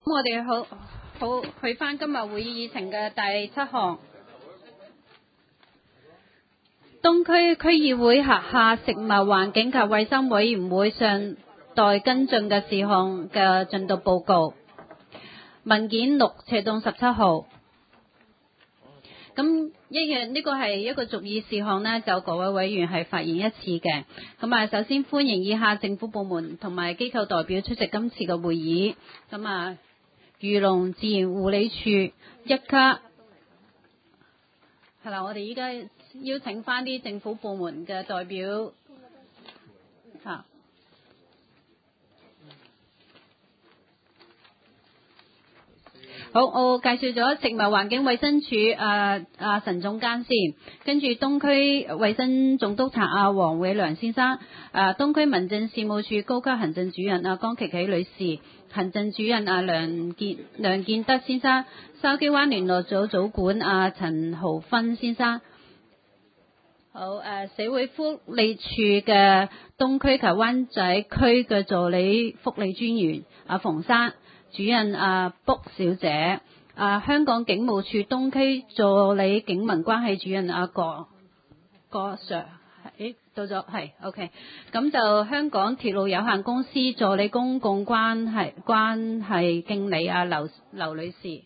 我哋好去返今日會議議程嘅第7項，東區區議會轄下食物環境及衛生委員會尚待跟進嘅事項嘅進度報告。文件6/17號。咁一樣呢個係一個逐議事項呢，就各位委員係發言一次嘅。咁啊，首先歡迎以下政府部門同埋機構代表出席今次嘅會議。咁啊，漁農自然護理署一家係啦，我哋依家邀請翻啲政府部門嘅代表嚇。好，我介紹咗食物環境衛生署陳總監先，跟住東區衛生總督察黃偉良先生，東區民政事務處高級行政主任江琪琪女士，行政主任梁建德先生，筲箕灣聯絡組組管陳豪芬先生。好，社會福利署嘅東區及灣仔區嘅助理福利專員馮生。主任卜小姐，香港警務處東區助理警民關係主任郭 Sir， 到咗係 OK， 咁就香港鐵路有限公司助理公共關係經理劉女士，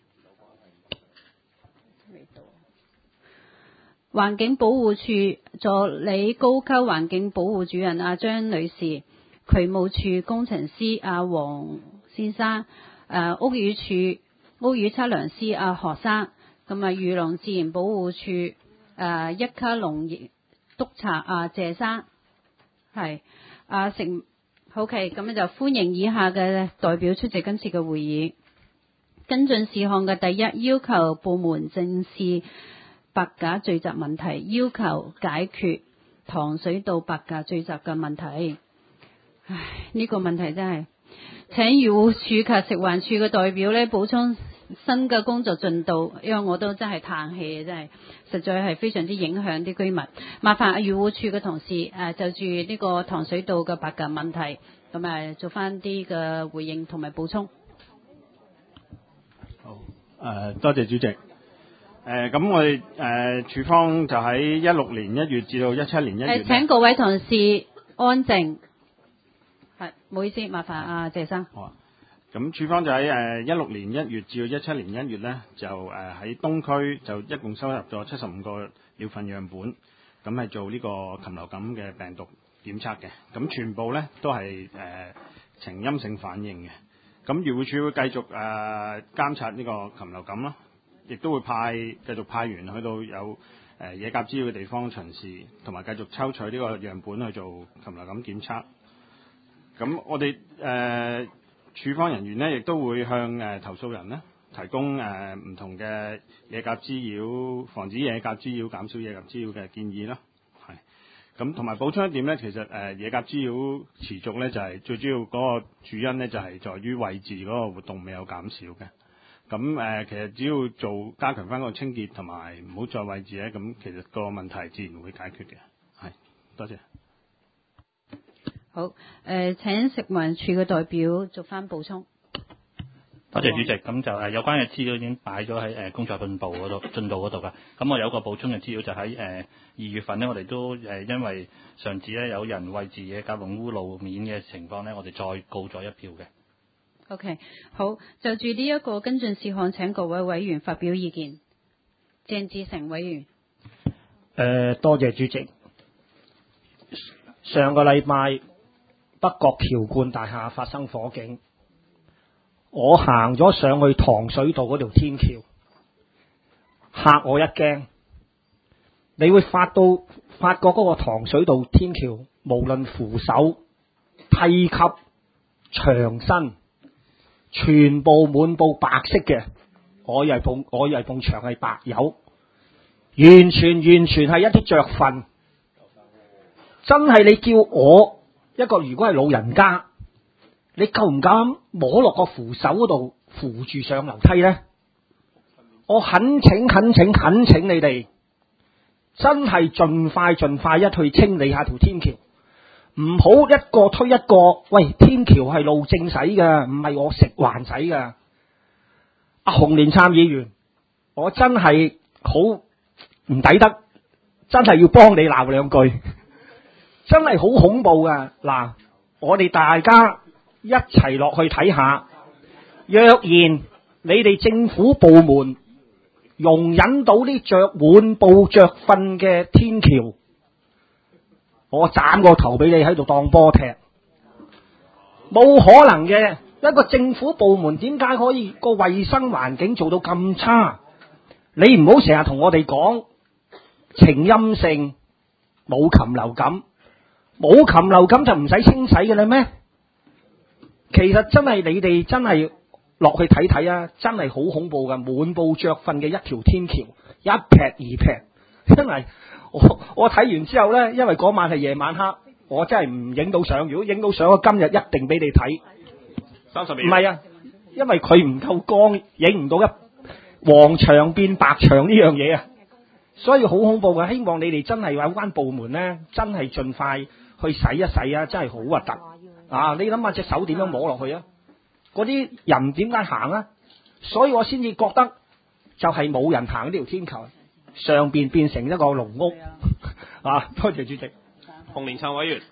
環境保護處助理高級環境保護主任張女士，渠務處工程師黃先生。屋宇測量師何生，咁漁農自然保護處一級農業督察謝生，係OK，咁就歡迎以下嘅代表出席今次嘅會議。跟進事項嘅第一，要求部門正視白鴿聚集問題，要求解決糖水道白鴿聚集嘅問題。唉，呢個問題真係。請漁護署及食環署嘅代表咧補充新嘅工作進度，因為我都真係嘆氣，真係實在係非常之影響啲居民。麻煩漁護署嘅同事就住呢個糖水道嘅白鴿問題，咁做翻啲嘅回應同埋補充。 好，多謝主席。咁我哋署方就喺16年1月至到17年1月。 請各位同事安靜。係，唔好意思，麻煩謝生。 好啊。咁署方就喺16年1月至到17年1月咧，就喺東區就一共收入咗75個鳥糞樣本，咁係做呢個禽流感嘅病毒檢測嘅。咁全部咧都係呈陰性反應嘅。咁漁護署會繼續監察呢個禽流感啦，亦都會繼續派員去到有野鴿滋擾嘅地方巡視，同埋繼續抽取呢個樣本去做禽流感檢測。咁我哋處方人員咧，亦都會向投訴人咧提供唔同嘅野鴿滋擾、防止野鴿滋擾、減少野鴿滋擾嘅建議啦。係咁，同埋補充一點咧，其實野鴿滋擾持續咧，就係最主要嗰個主因咧，就係在於位置嗰個活動未有減少嘅。咁其實只要加強翻個清潔同埋唔好再位置咧，咁其實個問題自然會解決嘅。係，多謝。 好，請食環署嘅代表做翻補充。 多謝主席。咁就有關嘅資料已經擺咗喺工作進度嗰度㗎。咁我有個補充嘅資料就喺2月份呢，我哋都因為上次咧有人餵飼野鴿弄污路面嘅情況咧，我哋再告咗一票嘅。 OK， 好，就住呢一個跟進事項，請各位委員發表意見。鄭志成委員。 多謝主席。上個禮拜北角橋冠大廈發生火警，我行咗上去糖水道嗰條天橋，嚇我一驚。你會發覺嗰個糖水道天橋，無論扶手、梯級、牆身，全部滿布白色嘅。我以為埲牆係白油，完全係一啲雀糞。真係你叫我一個如果係老人家，你夠唔夠摸落個扶手嗰度扶住上樓梯呢？我懇請你哋，真係盡快一去清理下條天橋，唔好一個推一個。喂，天橋係路政使㗎，唔係我食環使㗎。 洪連參議員，我真係好唔抵得，真係要幫你鬧兩句，真係好恐怖噶。嗱，我哋大家一齊落去睇下，若然你哋政府部門容忍到啲着滿布着瞓嘅天橋，我斬個頭俾你喺度當波踢，冇可能嘅。一個政府部門點解可以個衛生環境做到咁差？你唔好成日同我哋講呈陰性冇禽流感，冇禽流感就唔使清洗嘅啦咩？其實真係你哋真係落去睇睇啊，真係好恐怖噶，滿布着瞓嘅一條天橋，一劈二劈，真係我睇完之後呢，因為嗰晚係夜晚黑，我真係唔影到相。如果影到相，我今日一定俾你睇。 30秒。 唔係啊，因為佢唔夠光，影唔到一黃牆變白牆呢樣嘢啊，所以好恐怖嘅。希望你哋真係有關部門呢，真係盡快去洗一洗啊！真係好核突啊！你諗下隻手點樣摸落去啊？嗰啲人點解行啊？所以我先至覺得就係冇人行呢條天橋，上邊變成一個籠屋啊！多謝主席。 洪連撐委員。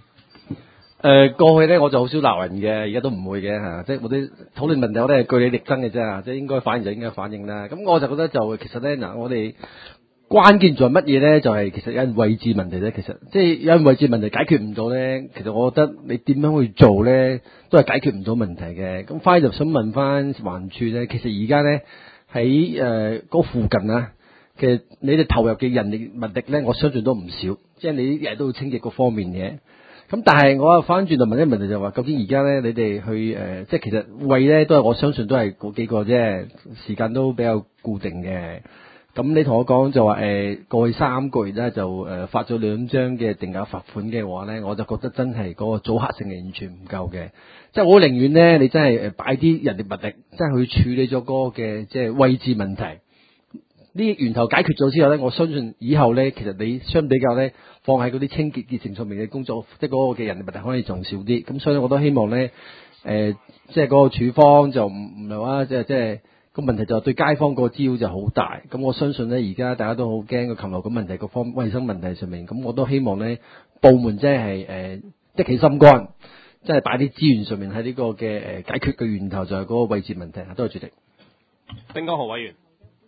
過去咧我就好少鬧人嘅，而家都唔會嘅嚇，即係我啲討論問題我都係據理力爭嘅啫，即係應該反應就應該反應啦。咁我就覺得就其實咧嗱，我哋關鍵在乜嘢咧？就係其實有人位置問題咧。其實即係有人位置問題解決唔到咧，其實我覺得你點樣去做咧，都係解決唔到問題嘅。咁反而就想問翻環署咧，其實而家咧喺嗰附近啊，其實你哋投入嘅人力物力咧，我相信都唔少。即係你日日都要清潔各方面嘅。咁但係我翻轉就問一問題就話，究竟而家咧你哋去即係其實喂咧都係我相信都係嗰幾個啫，時間都比較固定嘅。咁你同我講就話過去3個月咧就發咗2張嘅定額罰款嘅話咧，我就覺得真係嗰個阻嚇性係完全唔夠嘅。即係我寧願咧你真係擺啲人力物力，真係去處理咗嗰個嘅即係位置問題。呢源頭解決咗之後咧，我相信以後咧，其實你相比較咧，放喺嗰啲清潔潔淨上面嘅工作，即係嗰個嘅人力物力可以仲少啲。咁所以我都希望咧，即係嗰個處方就唔係話即係個問題就對街坊個滋擾就好大。咁我相信咧，而家大家都好驚個禽流感問題、個方衛生問題上面。咁我都希望咧，部門即係一起心肝，即係擺啲資源上面喺呢個嘅解決嘅源頭就係嗰個位置問題。多謝主席。 丁江豪委員。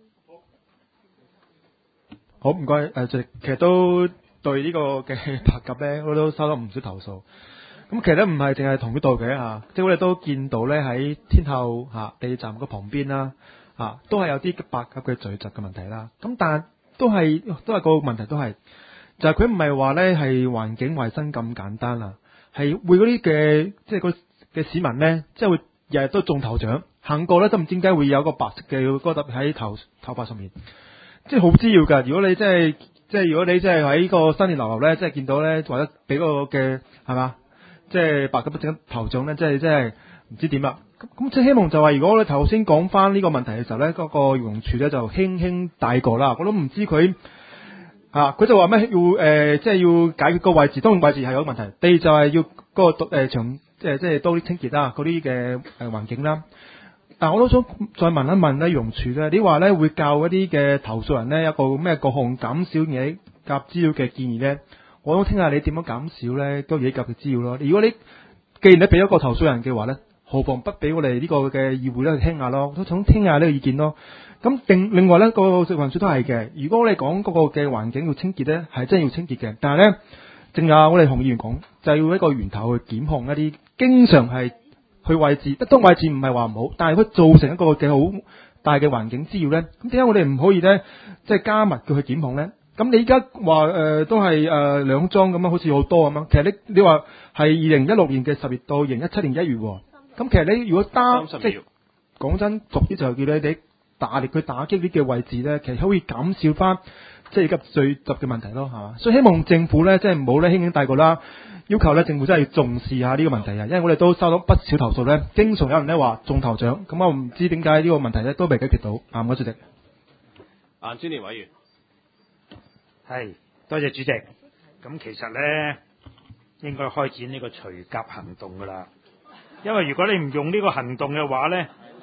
好唔該，其實都對呢個嘅白鴿咧，我都收到唔少投訴。咁其實咧唔係淨係同呢度嘅嚇，即係我哋都見到咧喺天后地鐵站個旁邊啦都係有啲白鴿嘅聚集嘅問題啦。咁但係都係個問題都係，就係佢唔係話咧係環境衞生咁簡單啦，係會嗰啲嘅即係個嘅市民咧，即係會日日都中頭獎，行過咧都唔知點解會有個白色嘅嗰笪喺頭髮上面。即係好滋擾㗎！如果你即係如果你即係喺個新年流流咧，即係見到咧，或者俾嗰個嘅係嘛，即係白鴿整頭獎咧，即係唔知點啦。咁即係希望就話，如果你頭先講翻呢個問題嘅時候咧，嗰個漁農署咧就輕輕帶過啦。我都唔知佢佢就話咩要即係要解決個位置，當然位置係有問題。第二就係要嗰個場即係多啲清潔啦，嗰啲嘅環境啦。但我都想再問一問咧，漁農署咧，你話咧會教一啲嘅投訴人咧一個咩各項減少野鴿滋擾嘅建議咧？我想聽下你點樣減少咧個野鴿嘅滋擾咯。如果你既然你俾咗個投訴人嘅話咧，何妨不俾我哋呢個嘅議會咧去聽下咯？都想聽下呢個意見咯。咁另外咧個食環署都係嘅。如果你講嗰個嘅環境要清潔咧，係真係要清潔嘅。但係咧，正如我哋洪議員講，就係要一個源頭去檢控一啲經常係去位置，當位置唔係話唔好，但係佢造成一個嘅好大嘅環境滋擾咧。咁點解我哋唔可以咧，即係加密佢去檢控咧？咁你而家話都係2宗咁樣，好似好多咁樣。其實你話係2016年嘅10月到2017年1月喎。咁其實你如果即係講真，逐啲就叫你哋大力去打擊呢嘅位置咧，其實可以減少翻即係而家聚集嘅問題咯，係嘛？所以希望政府咧即係唔好咧輕輕帶過啦。要求咧政府真係要重視下呢個問題啊，因為我哋都收到不少投訴咧，經常有人咧話中頭獎，咁我唔知點解呢個問題咧都未解決到。唔該主席。 顏專連委員。 係，多謝主席。咁其實咧應該開展呢個除鴿行動㗎啦，因為如果你唔用呢個行動嘅話咧，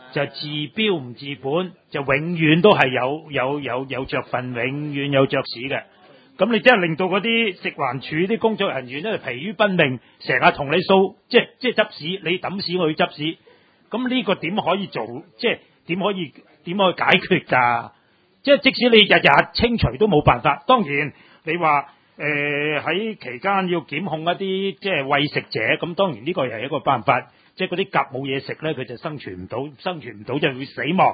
就治標唔治本，就永遠都係有着份，永遠有着屎嘅。咁你真係令到嗰啲食環署啲工作人員咧疲於奔命，成日同你掃，即係執屎，你抌屎我去執屎。咁呢個點可以做？即係點可以解決㗎？即係即使你日日清除都冇辦法。當然你話喺期間要檢控一啲即係餵食者，咁當然呢個又係一個辦法。即係嗰啲鴿冇嘢食咧，佢就生存唔到就會死亡，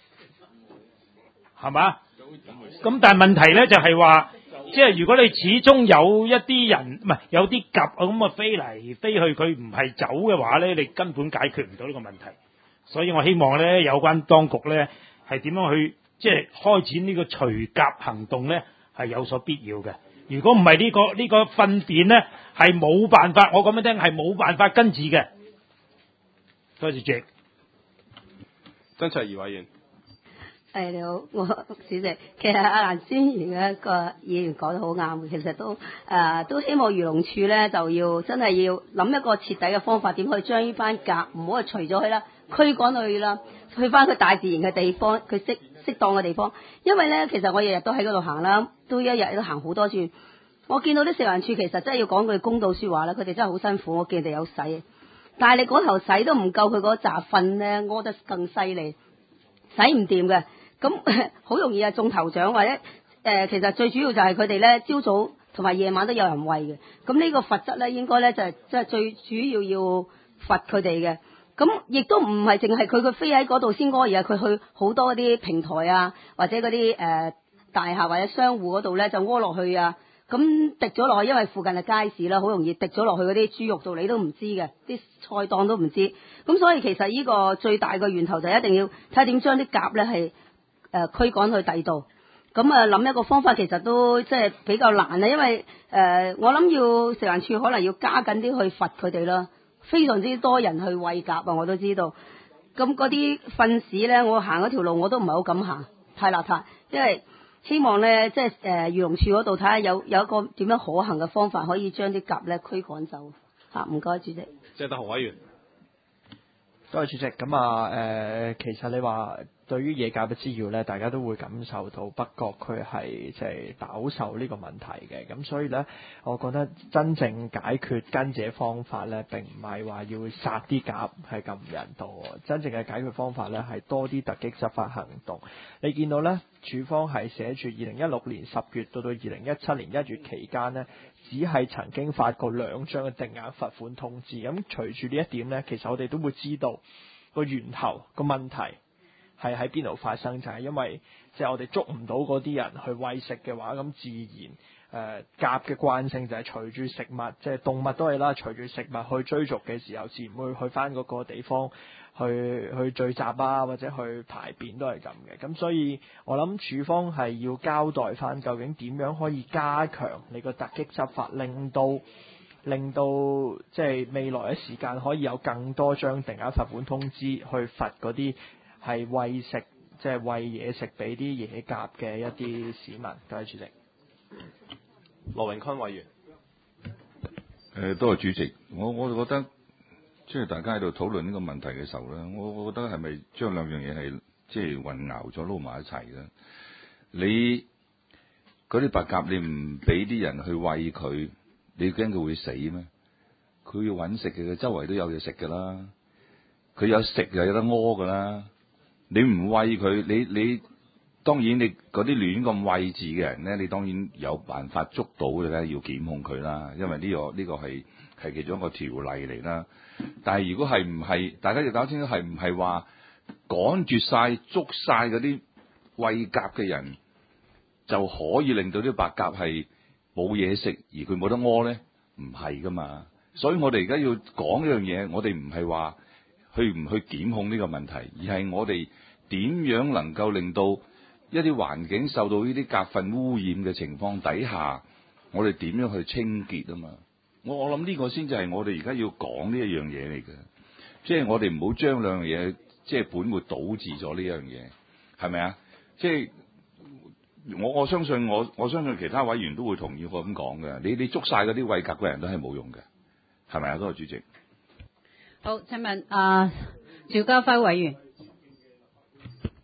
係嘛？咁但係問題咧就係話，即係如果你始終有一啲人唔係有啲鴿咁啊飛嚟飛去，佢唔係走嘅話咧，你根本解決唔到呢個問題。所以我希望咧有關當局咧係點樣去即係開展呢個除鴿行動咧係有所必要嘅。如果唔係呢個糞便咧係冇辦法，我講俾你聽係冇辦法根治嘅。多謝主席。 曾卓儀委員。 你好，我主席。其實阿蘭先賢嘅一個議員講得好啱，其實都希望漁農處咧就要真係要諗一個徹底嘅方法，點可以將呢班鴿唔好去除咗佢啦，驅趕佢啦，去翻佢大自然嘅地方，佢適當嘅地方。因為咧，其實我日日都喺嗰度行啦，都一日都行好多轉。我見到啲食環署其實真係要講句公道説話啦，佢哋真係好辛苦，我見佢哋有洗。但係你嗰頭洗都唔夠，佢嗰紮糞咧屙得更犀利，洗唔掂嘅。咁好容易中頭獎，或者其實最主要就係佢哋咧朝早同埋夜晚都有人餵嘅。咁呢個罰則咧應該咧就係即係最主要罰佢哋嘅。咁亦都唔係淨係佢飛喺嗰度先屙，而係佢去好多啲平台啊，或者嗰啲大廈或者商戶嗰度咧就屙落去啊。咁滴咗落去，因為附近係街市啦，好容易滴咗落去嗰啲豬肉度，你都唔知嘅，啲菜檔都唔知。咁所以其實呢個最大嘅源頭就一定要睇下點將啲鴿咧係驅趕去第二度。咁諗一個方法其實都即係比較難啊，因為我諗要食環署可能要加緊啲去罰佢哋啦。非常之多人去餵鴿啊，我都知道。咁嗰啲糞屎咧，我行嗰條路我都唔係好敢行，太邋遢，因為希望咧，即係漁農處嗰度睇下有一個點樣可行嘅方法，可以將啲鴿咧驅趕走嚇。唔該，主席。 謝德豪委員。 多謝主席。咁其實你話對於野鴿嘅滋擾咧，大家都會感受到北角區係即係飽受呢個問題嘅。咁所以咧，我覺得真正解決根治方法咧，並唔係話要殺啲鴿係咁唔人道。真正嘅解決方法咧，係多啲突擊執法行動。你見到咧，署方係寫住2016年10月到2017年1月期間呢，只係曾經發過2張嘅定額罰款通知。咁隨住呢一點呢，其實我哋都會知道個源頭個問題係喺邊度發生，就係因為即係我哋捉唔到嗰啲人去餵食嘅話，咁自然鴿嘅慣性就係隨住食物，即係動物都係啦，隨住食物去追逐嘅時候，自然會去翻嗰個地方去聚集啊，或者去排便都係咁嘅。咁所以我諗署方係要交代翻究竟點樣可以加強你個突擊執法，令到即係未來嘅時間可以有更多張定額罰款通知去罰嗰啲係餵食，即係餵嘢食俾啲野鴿嘅一啲市民。多謝主席。 羅榮坤委員。 多謝主席。我覺得即係大家喺度討論呢個問題嘅時候咧，我覺得係咪將兩樣嘢係即係混淆咗撈埋一齊咧？你嗰啲白鴿，你唔俾啲人去餵佢，你驚佢會死咩？佢要揾食嘅，周圍都有嘢食㗎啦。佢有食就有得屙㗎啦。你唔餵佢，你當然你嗰啲亂咁餵飼嘅人咧，你當然有辦法捉到嘅咧，要檢控佢啦。因為呢個係其中一個條例嚟啦。但係如果係唔係，大家要搞清楚係唔係話趕絕晒、捉晒嗰啲餵鴿嘅人，就可以令到啲白鴿係冇嘢食，而佢冇得屙咧？唔係噶嘛。所以我哋而家要講一樣嘢，我哋唔係話去唔去檢控呢個問題，而係我哋點樣能夠令到一啲環境受到呢啲鴿糞污染嘅情況底下，我哋點樣去清潔啊嘛？我諗呢個先至係我哋而家要講呢一樣嘢嚟嘅，即係我哋唔好將兩樣嘢即係本末倒置咗呢樣嘢，係咪啊？即係我相信我相信其他委員都會同意我咁講嘅。你捉晒嗰啲餵鴿嘅人都係冇用嘅，係咪啊？多謝主席。 好，請問邵家輝委員。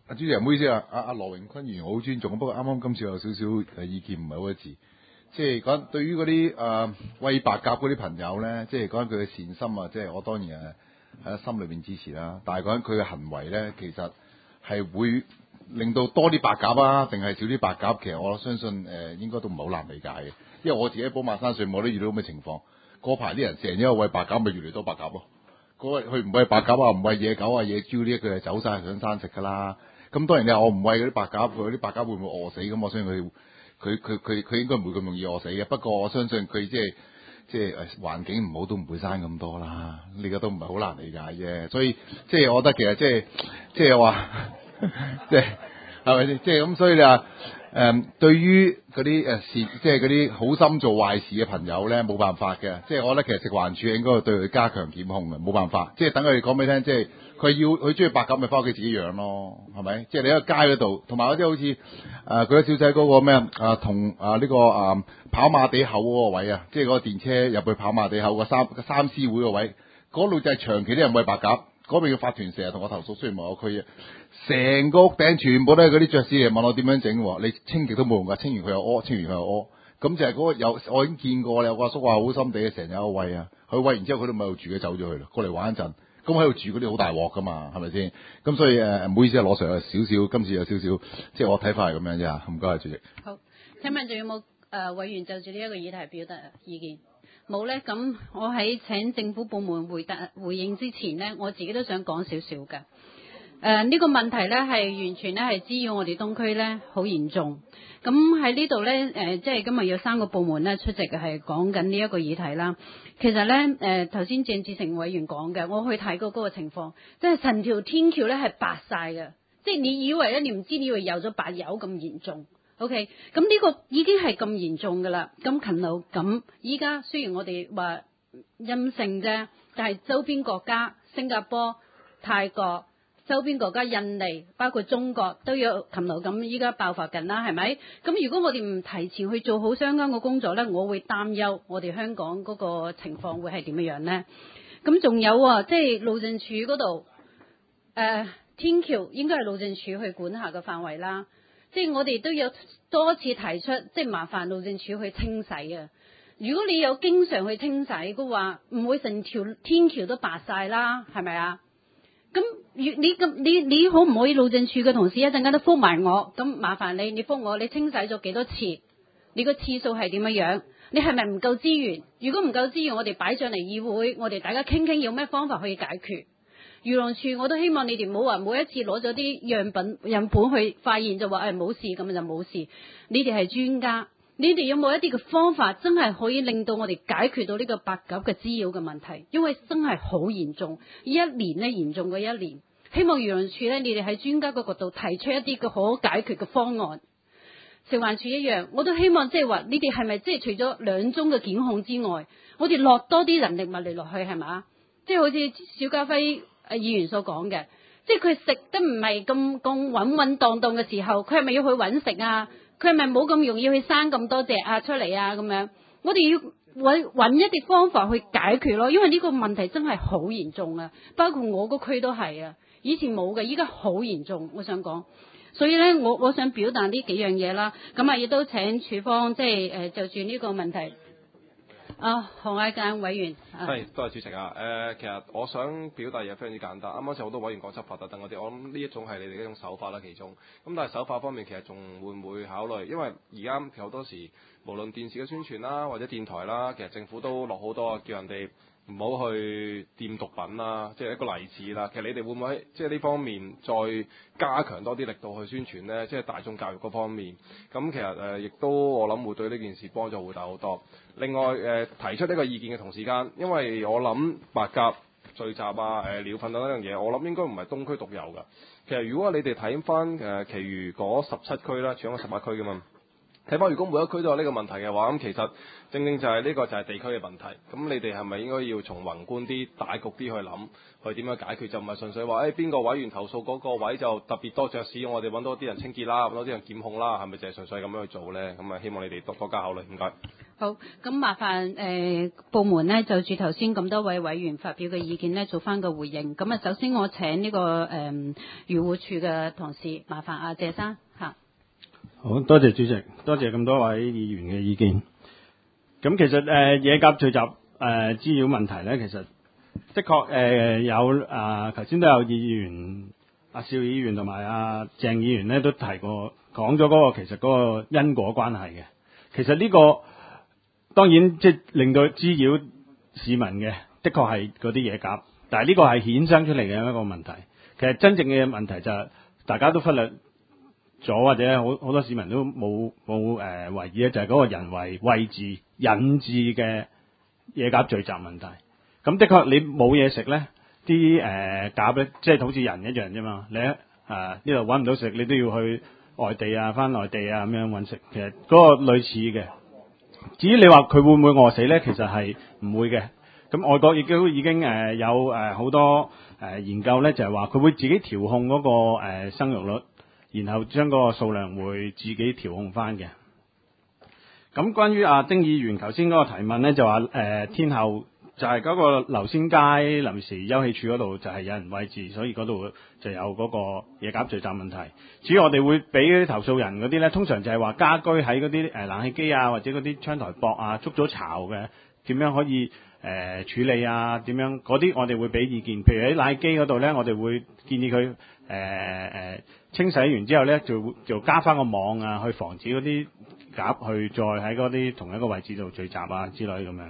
主席唔好意思啊，阿羅榮坤議員我好尊重，不過啱啱今次有少少意見唔係好一致，即係講對於嗰啲餵白鴿嗰啲朋友咧，即係講佢嘅善心啊，即係我當然喺心裏邊支持啦。但係講佢嘅行為咧，其實係會令到多啲白鴿啊，定係少啲白鴿？其實我相信應該都唔係好難理解嘅，因為我自己喺寶馬山上我都遇到咁嘅情況。嗰排啲人成日因為餵白鴿，咪越嚟越多白鴿咯。嗰日佢唔餵白鴿啊，唔餵野狗啊、野豬呢，佢就走晒上山食㗎啦。咁當然你話我唔餵嗰啲白鴿，佢啲白鴿會唔會餓死？咁我相信佢應該唔會咁容易餓死嘅。不過我相信佢即係環境唔好都唔會生咁多啦。呢個都唔係好難理解啫。所以即係我覺得其實即係話即係係咪先？即係咁，所以你話對於嗰啲即係嗰啲好心做壞事嘅朋友咧，冇辦法嘅。即係我覺得其實食環署應該對佢加強檢控嘅，冇辦法。即係等佢哋講俾你聽，即係佢中意白鴿咪翻屋企自己養咯，係咪？即係你喺個街嗰度，同埋嗰啲好似嗰啲小仔嗰個咩同呢個跑馬地口嗰個位啊，即係嗰個電車入去跑馬地口個三獅會個位，嗰度就係長期啲人餵白鴿。嗰邊嘅法團成日同我投訴，雖然冇區啊，成個屋頂全部都係嗰啲雀屎嚟，問我點樣整？你清極都冇用㗎，清完佢又屙，清完佢又屙。咁就係嗰個我已經見過啦，有個阿叔話好心地成日喺度餵啊，佢餵完之後佢都唔喺度住嘅，走咗去啦，過嚟玩一陣。咁喺度住嗰啲好大鑊㗎嘛，係咪先？咁所以唔好意思啊，攞上有少少，今次有少少，即係我睇法係咁樣啫。唔該，主席。 好，請問仲有冇委員就住呢一個議題表達意見？冇咧，咁我喺請政府部門回應之前呢，我自己都想講少少嘅。呢個問題咧係完全咧係滋擾我哋東區咧好嚴重。咁喺呢度咧即係今日有3個部門咧出席係講緊呢一個議題啦。其實咧頭先鄭志成委員講嘅，我去睇過嗰個情況，即係成條天橋咧係白晒嘅，即係你以為咧，你唔知你以為有咗白油咁嚴重。OK， 咁呢個已經係咁嚴重㗎啦。咁禽流感依家雖然我哋話陰性啫，但係周邊國家新加坡、泰國、周邊國家印尼，包括中國都有禽流感依家爆發緊啦，係咪？咁如果我哋唔提前去做好相關嘅工作咧，我會擔憂我哋香港嗰個情況會係點樣咧？咁仲有即係路政署嗰度天橋應該係路政署去管轄嘅範圍啦。即係我哋都有多次提出，即係麻煩路政署去清洗啊！如果你有經常去清洗嘅話，唔會成條天橋都白晒啦，係咪啊？咁你可唔可以路政署嘅同事一陣間都覆埋我？咁麻煩你覆我，你清洗咗幾多次？你個次數係點樣？你係咪唔夠資源？如果唔夠資源，我哋擺上嚟議會，我哋大家傾傾有咩方法可以解決。漁農署我都希望你哋唔好話每一次攞咗啲樣本去發現就話冇事，咁就冇事。你哋係專家，你哋有冇一啲嘅方法真係可以令到我哋解決到呢個白鴿嘅滋擾嘅問題？因為真係好嚴重，一年咧嚴重過一年。希望漁農署咧，你哋喺專家嘅角度提出一啲嘅可解決嘅方案。食環署一樣，我都希望即係話你哋係咪即係除咗2宗嘅檢控之外，我哋落多啲人力物力落去係咪？即係好似邵家輝議員所講嘅，即係佢食得唔係咁穩當嘅時候，佢係咪要去揾食啊？佢係咪冇咁容易去生咁多隻出嚟啊？咁樣，我哋要揾一啲方法去解決咯，因為呢個問題真係好嚴重啊！包括我個區都係啊，以前冇嘅，依家好嚴重。我想講，所以咧，我想表達呢幾樣嘢啦。咁啊，亦都請署方即係就住呢個問題。何愛間委員， 係多謝主席啊！其實我想表達嘢非常之簡單。啱啱有好多委員講執法等等嗰啲，我諗呢一種係你哋一種手法啦，其中。咁但係手法方面，其實仲會唔會考慮？因為而家其實好多時，無論電視嘅宣傳啦，或者電台啦，其實政府都落好多叫人哋唔好去掂毒品啦，即係一個例子啦。其實你哋會唔會即係呢方面再加強多啲力度去宣傳呢？即係大眾教育嗰方面。咁其實亦都我諗會對呢件事幫助會大好多。另外提出呢個意見嘅同時間，因為我諗白鴿聚集啊、鳥糞等等樣嘢，我諗應該唔係東區獨有㗎。其實如果你哋睇翻其餘嗰17區啦，全港18區㗎嘛，睇翻如果每一區都有呢個問題嘅話，咁其實正正就係呢個就係地區嘅問題。咁你哋係咪應該要從宏觀啲、大局啲去諗，去點樣解決？就唔係純粹話邊個委員投訴嗰個位就特別多雀屎，我哋揾多啲人清潔啦，揾多啲人檢控啦，係咪就係純粹咁樣去做咧？咁啊，希望你哋多加考慮。唔該。 好，咁麻煩部門呢，就住頭先咁多位委員發表嘅意見呢，做翻個回應。咁啊，首先我請呢個漁護處嘅同事，麻煩阿謝生嚇。 好多謝主席，多謝咁多位議員嘅意見。咁其實野鴿聚集滋擾問題咧，其實的確有頭先都有議員阿邵議員同埋阿鄭議員咧都提過講咗嗰個其實嗰個因果關係嘅。其實呢個當然即係令到滋擾市民嘅，的確係嗰啲野鴿，但係呢個係衍生出嚟嘅一個問題。其實真正嘅問題就係大家都忽略咗，或者好多市民都冇懷疑咧，就係嗰個人為位置引致嘅野鴿聚集問題。咁的確你冇嘢食咧，啲鴿咧即係好似人一樣啫嘛。你呢度揾唔到食，你都要去外地啊，翻內地啊咁樣揾食。其實嗰個類似嘅。至於你話佢會唔會餓死咧，其實係唔會嘅。咁外國亦都已經有好多研究咧，就係話佢會自己調控嗰個生育率，然後將嗰個數量會自己調控翻嘅。咁關於阿丁議員頭先嗰個提問咧，就話天后就係嗰個劉仙街臨時休憩處嗰度就係有人餵飼，所以嗰度就有嗰個野鴿聚集問題。至於我哋會俾啲投訴人嗰啲咧，通常就係話家居喺嗰啲冷氣機啊，或者嗰啲窗台駁啊捉咗巢嘅，點樣可以處理啊？點樣嗰啲我哋會俾意見。譬如喺冷氣機嗰度咧，我哋會建議佢清洗完之後咧，就加翻個網啊，去防止嗰啲鴿去再喺嗰啲同一個位置度聚集啊之類咁樣。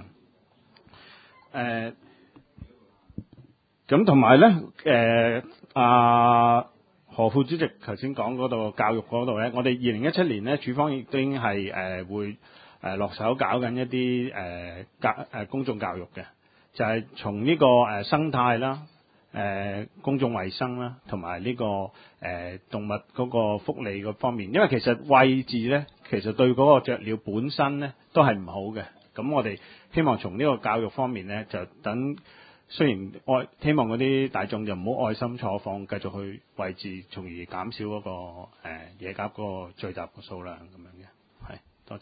咁同埋咧，何副主席頭先講嗰度教育嗰度咧，我哋2017年咧，處方亦都已經係會落手搞緊一啲公眾教育嘅，就係從呢個生態啦、公眾衛生啦，同埋呢個動物嗰個福利嗰方面，因為其實餵飼咧，其實對嗰個雀鳥本身咧都係唔好嘅。咁我哋希望從呢個教育方面咧，就等雖然希望嗰啲大眾就唔好愛心錯放，繼續去餵飼，從而減少嗰個野鴿嗰個聚集嘅數量咁樣嘅。係，多謝。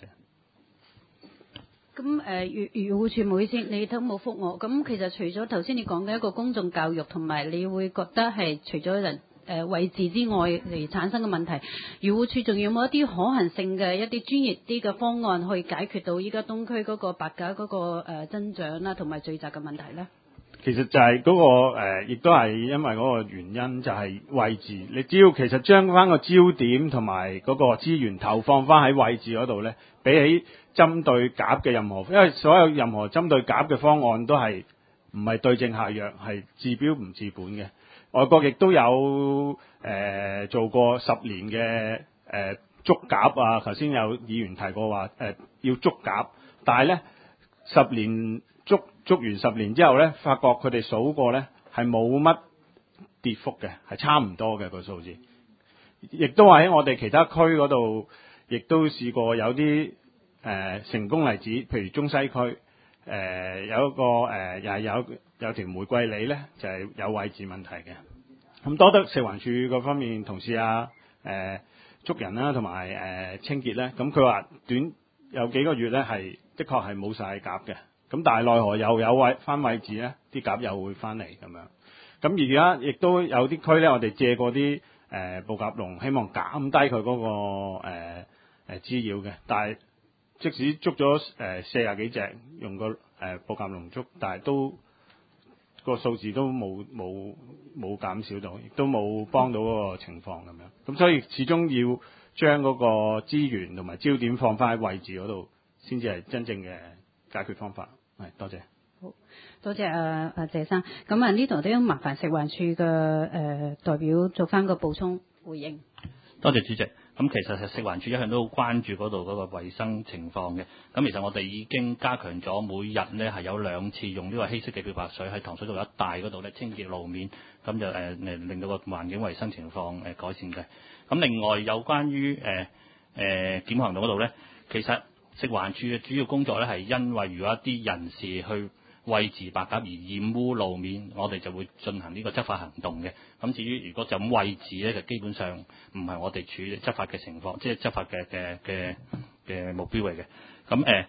咁漁護處唔好意思，你都冇覆我。咁其實除咗頭先你講嘅一個公眾教育，同埋你會覺得係除咗人餵飼之外嚟產生嘅問題，漁護處仲有冇一啲可行性嘅一啲專業啲嘅方案去解決到依家東區嗰個白鴿嗰個增長啦，同埋聚集嘅問題咧？ 其實就係嗰個亦都係因為嗰個原因，就係餵飼。你只要其實將翻個焦點同埋嗰個資源投放翻喺餵飼嗰度咧，比起針對鴿嘅任何，因為所有任何針對鴿嘅方案都係唔係對症下藥，係治標唔治本嘅。外國亦都有做過10年嘅捉鴿啊，頭先有議員提過話要捉鴿，但係咧10年捉完10年之後咧，發覺佢哋數過咧係冇乜跌幅嘅，係差唔多嘅個數字。亦都喺我哋其他區嗰度，亦都試過有啲成功例子，譬如中西區有一個又係有條玫瑰鯉咧，就係有餵飼問題嘅。咁多得食環署嗰方面同事捉人啦，同埋清潔咧。咁佢話短有幾個月咧係的確係冇晒鴿嘅。咁但係奈何又有翻餵飼咧，啲鴿又會翻嚟咁樣。咁而家亦都有啲區咧，我哋借過啲捕鴿籠，希望減低佢嗰個滋擾嘅。但係即使捉咗40幾隻用個捕鴿籠捉，但係都個數字都冇減少到，亦都冇幫到嗰個情況咁樣。咁所以始終要將嗰個資源同埋焦點放翻喺餵飼嗰度，先至係真正嘅解決方法。係，多謝。 好，多謝謝生。咁呢度都要麻煩食環署嘅代表做翻個補充回應。 多謝主席。咁其實食環署一向都好關注嗰度嗰個衞生情況嘅。咁其實我哋已經加強咗每日呢係有2次用呢個稀釋嘅漂白水喺糖水道一帶嗰度咧清潔路面，咁就令到個環境衞生情況改善嘅。咁另外有關於檢行動嗰度咧，其實食環署嘅主要工作咧係因為如果一啲人士去餵飼白鴿而染污路面，我哋就會進行呢個執法行動嘅。咁至於如果就咁餵飼咧，就基本上唔係我哋處理執法嘅情況，即係執法嘅目標嚟嘅。咁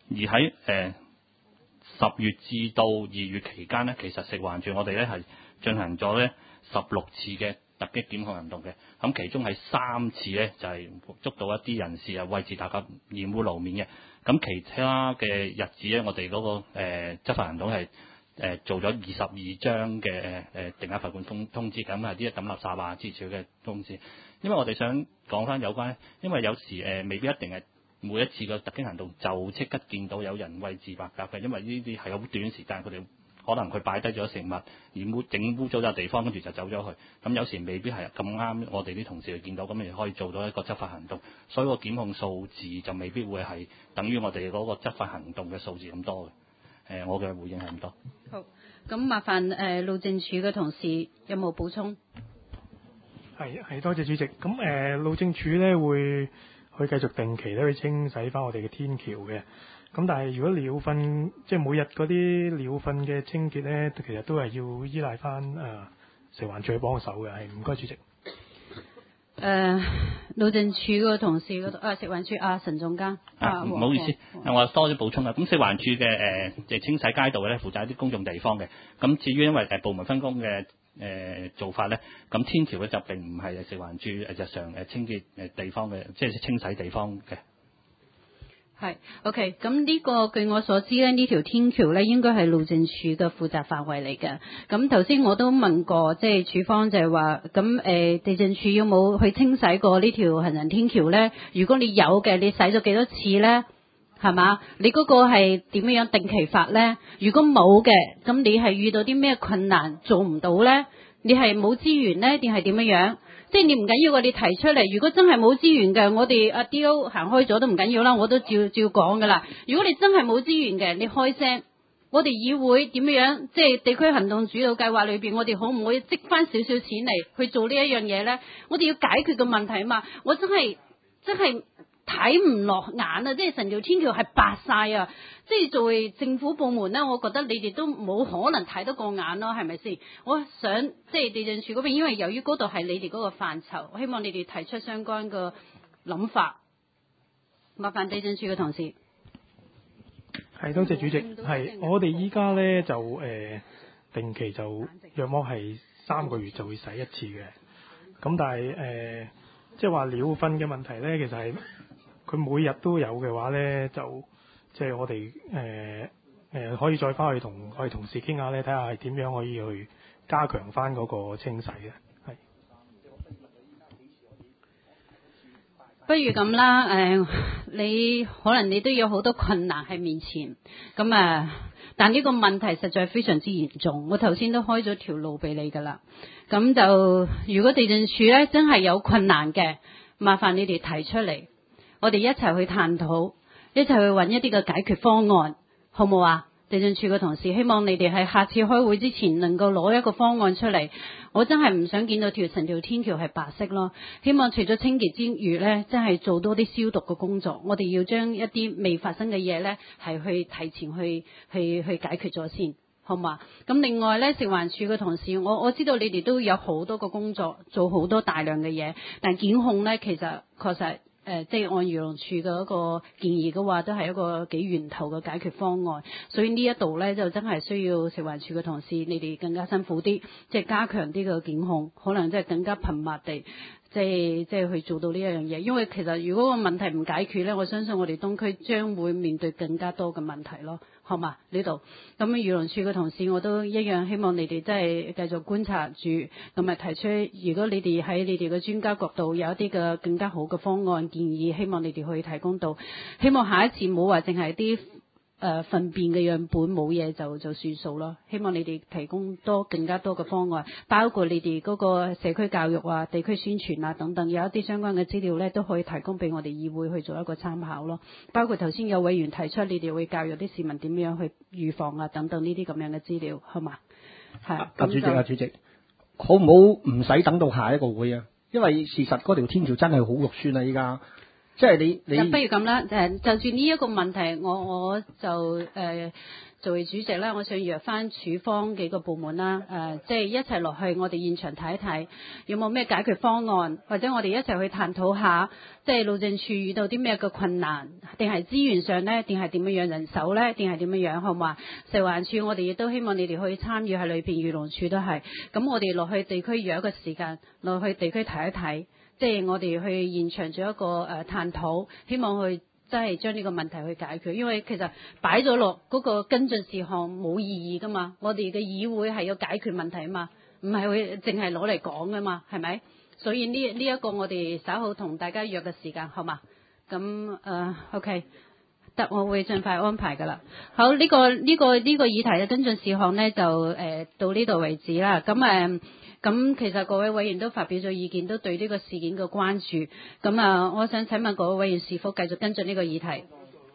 而喺10月至到2月期間呢，其實食環署我哋咧係進行咗咧16次嘅突擊檢控行動嘅，咁其中係3次咧就係捉到一啲人士啊餵飼大家染污路面嘅，咁其他嘅日子咧我哋嗰個執法行動係做咗22張嘅定額罰款通知，咁係啲抌垃圾啊之類嘅通知。因為我哋想講翻有關，因為有時未必一定係每一次嘅突擊行動就即刻見到有人餵飼白鴿嘅，因為呢啲係好短時間，佢哋可能佢擺低咗食物，而整污糟咗地方，跟住就走咗去。咁有時未必係咁啱，我哋啲同事去見到，咁就可以做到一個執法行動。所以個檢控數字就未必會係等於我哋嗰個執法行動嘅數字咁多嘅。我嘅回應係咁多。 好，咁麻煩路政署嘅同事有冇補充？ 係多謝主席。咁路政署咧會去繼續定期咧去清洗翻我哋嘅天橋嘅。咁但係如果鳥糞即係每日嗰啲鳥糞嘅清潔咧，其實都係要依賴翻食環署去幫手嘅。係唔該主席。 路政署個同事食環署陳總監唔好意思，我多啲補充啦。咁食環署嘅即係清洗街道咧，負責一啲公眾地方嘅。咁至於因為部門分工嘅做法咧，咁天橋咧就並唔係食環署日常清潔地方嘅，即係清洗地方嘅。 係 OK， 咁呢個據我所知咧，呢條天橋咧應該係路政署嘅負責範圍嚟嘅。咁頭先我都問過，即係署方就係話，咁地政署有冇去清洗過呢條行人天橋咧？如果你有嘅，你洗咗幾多次咧？係嘛？你嗰個係點樣定期法咧？如果冇嘅，咁你係遇到啲咩困難做唔到咧？你係冇資源咧，定係點樣？即係你唔緊要，你提出嚟。如果真係冇資源嘅，我哋阿 D.O 行開咗都唔緊要啦，我都照講噶啦。如果你真係冇資源嘅，你開聲，我哋議會點樣？即係地區行動主導計劃裏邊，我哋可唔可以積翻少少錢嚟去做呢一樣嘢咧？我哋要解決個問題啊嘛！我真係睇唔落眼啊！即係成條天橋係白晒啊！即係作為政府部門咧，我覺得你哋都冇可能睇得過眼咯，係咪先？我想即係地政署嗰邊，因為由於嗰度係你哋嗰個範疇，我希望你哋提出相關嘅諗法。麻煩地政署嘅同事。 係多謝主席。係我哋依家咧就定期就約莫係3個月就會洗一次嘅。咁但係即係話鳥糞嘅問題咧，其實係佢每日都有嘅話咧，就即係我哋可以再翻去同我哋同事傾下咧，睇下係點樣可以去加強翻嗰個清洗嘅。係。 不如咁啦，你可能你都有好多困難喺面前，咁但呢個問題實在非常之嚴重。我頭先都開咗條路俾你㗎啦。咁就如果地政署咧真係有困難嘅，麻煩你哋提出嚟，我哋一齊去探討，一齊去揾一啲嘅解決方案，好冇啊？地政署嘅同事，希望你哋喺下次開會之前能夠攞一個方案出嚟。我真係唔想見到成條天橋係白色咯。希望除咗清潔之餘呢，真係做多啲消毒嘅工作。我哋要將一啲未發生嘅嘢呢，係去提前去解決咗先，好嘛？咁另外呢，食環署嘅同事，我知道你哋都有好多個工作，做好多大量嘅嘢，但檢控呢，其實確實。即係按漁農署嘅一個建議嘅話，都係一個幾源頭嘅解決方案。所以呢一度呢，就真係需要食環署嘅同事，你哋更加辛苦啲，即係加強啲嘅檢控，可能即係更加頻密地，即係去做到呢一樣嘢。因為其實如果個問題唔解決呢，我相信我哋東區將會面對更加多嘅問題咯。好嘛？呢度咁漁農署嘅同事，我都一樣希望你哋真係繼續觀察住，咁提出如果你哋喺你哋嘅專家角度有一啲嘅更加好嘅方案建議，希望你哋可以提供到。希望下一次冇話淨係啲糞便嘅樣本冇嘢就算數咯。希望你哋提供更加多嘅方案，包括你哋嗰個社區教育啊、地區宣傳啊等等，有一啲相關嘅資料咧都可以提供俾我哋議會去做一個參考咯。包括頭先有委員提出，你哋會教育啲市民點樣去預防啊等等呢啲咁樣嘅資料，好嘛？係。 主席，好唔好唔使等到下一個會啊？因為事實嗰條天橋真係好肉酸啊！依家。即係你不如咁啦，就住呢一個問題，我就作為主席咧，我想約翻處方幾個部門啦，即係一齊落去我哋現場睇一睇，有冇咩解決方案，或者我哋一齊去探討下，即係路政署遇到啲咩嘅困難，定係資源上咧，定係點樣樣人手咧，定係點樣樣，好嘛？食環署我哋亦都希望你哋可以參與喺裏邊，漁農署都係，咁我哋落去地區約一個時間，落去地區睇一睇，即係我哋去現場做一個探討，希望去真係將呢個問題去解決，因為其實擺咗落嗰個跟進事項冇意義噶嘛，我哋嘅議會係要解決問題啊嘛，唔係會淨係攞嚟講噶嘛，係咪？所以呢一個我哋稍後同大家約嘅時間，好嘛？咁OK， 得我會盡快安排噶啦。好，呢個議題嘅跟進事項呢，就到呢度為止啦。咁其實各位委員都發表咗意見，都對呢個事件嘅關注。咁我想請問各位委員是否繼續跟進呢個議題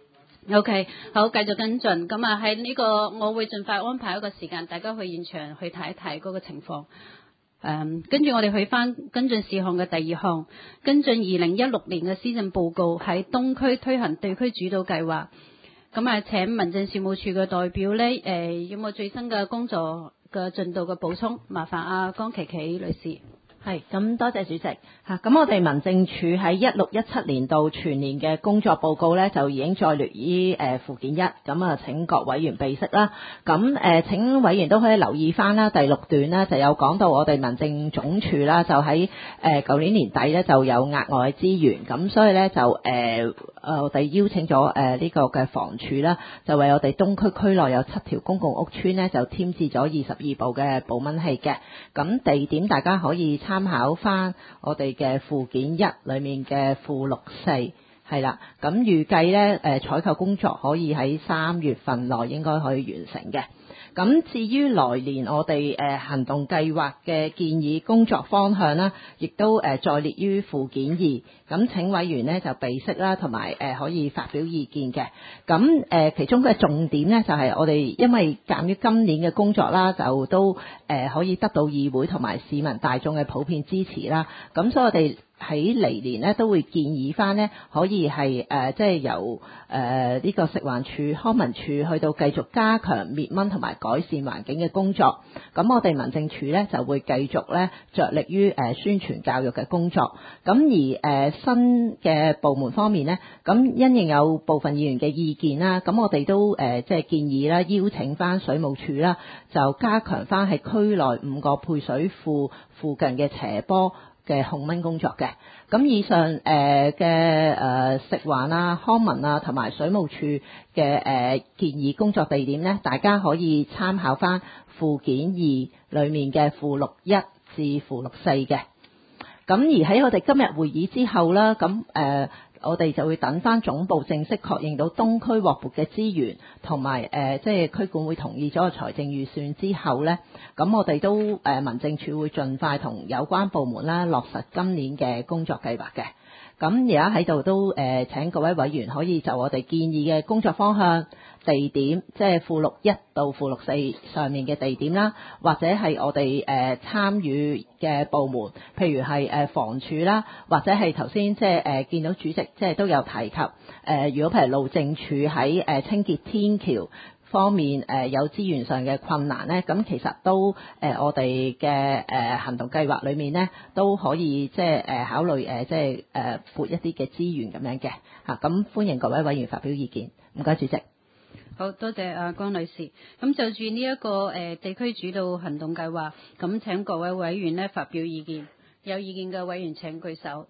？OK， 好，繼續跟進。咁喺呢個我會盡快安排一個時間，大家去現場去睇一睇嗰個情況。跟住我哋去翻跟進事項嘅第二項，跟進2016年嘅施政報告喺東區推行地區主導計劃。咁請民政事務處嘅代表呢，有冇最新嘅工作嘅進度嘅補充？麻煩江琪琪女士。 係，咁多謝主席嚇。咁我哋民政處喺16-17年度全年嘅工作報告咧，就已經載列於附件1，咁請各委員備悉啦。咁請委員都可以留意翻啦，第6段呢就有講到我哋民政總署啦，就喺舊年年底咧就有額外資源，咁所以咧就我哋邀請咗呢個嘅房署啦，就為我哋東區區內有7條公共屋邨咧就添置咗22部嘅保蚊器嘅。咁地點大家可以參考翻我哋嘅附件1裏面嘅附錄4，係啦。咁預計咧採購工作可以喺3月份內應該可以完成嘅。咁至於來年我哋行動計劃嘅建議工作方向啦，亦都載列於附件2。咁請委員呢就備悉啦，同埋可以發表意見嘅。咁其中嘅重點呢，就係我哋因為鑑於今年嘅工作啦，就都可以得到議會同埋市民大眾嘅普遍支持啦。咁所以我哋喺嚟年呢都會建議翻呢，可以係即係由呢個食環署、康文署去到繼續加強滅蚊同埋改善環境嘅工作。咁我哋民政處呢就會繼續呢着力於宣傳教育嘅工作。咁而新嘅部門方面呢，咁因應有部分議員嘅意見啦，咁我哋都即係建議啦，邀請翻水務署啦，就加強翻喺區內5個配水庫附近嘅斜坡嘅控蚊工作嘅。咁以上嘅食環啊、康文啊同埋水務署嘅建議工作地點呢，大家可以參考翻附件2裏面嘅附錄1至附錄4嘅。咁而喺我哋今日會議之後啦，咁我哋就會等翻總部正式確認到東區獲撥嘅資源，同埋即係區管會同意咗個財政預算之後呢，咁我哋都民政處會盡快同有關部門啦落實今年嘅工作計劃嘅。咁而家喺度都請各位委員可以就我哋建議嘅工作方向、地點，即係附錄1到附錄4上面嘅地點啦，或者係我哋參與嘅部門，譬如係房署啦，或者係頭先即係見到主席即係都有提及如果譬如路政署喺清潔天橋方面有資源上嘅困難呢，咁其實都我哋嘅行動計劃裏面呢，都可以即係考慮即係撥一啲嘅資源咁樣嘅嚇。咁歡迎各位委員發表意見，唔該主席。 好多謝江女士。咁就住呢一個地區主導行動計劃，咁請各位委員呢發表意見。有意見嘅委員請舉手。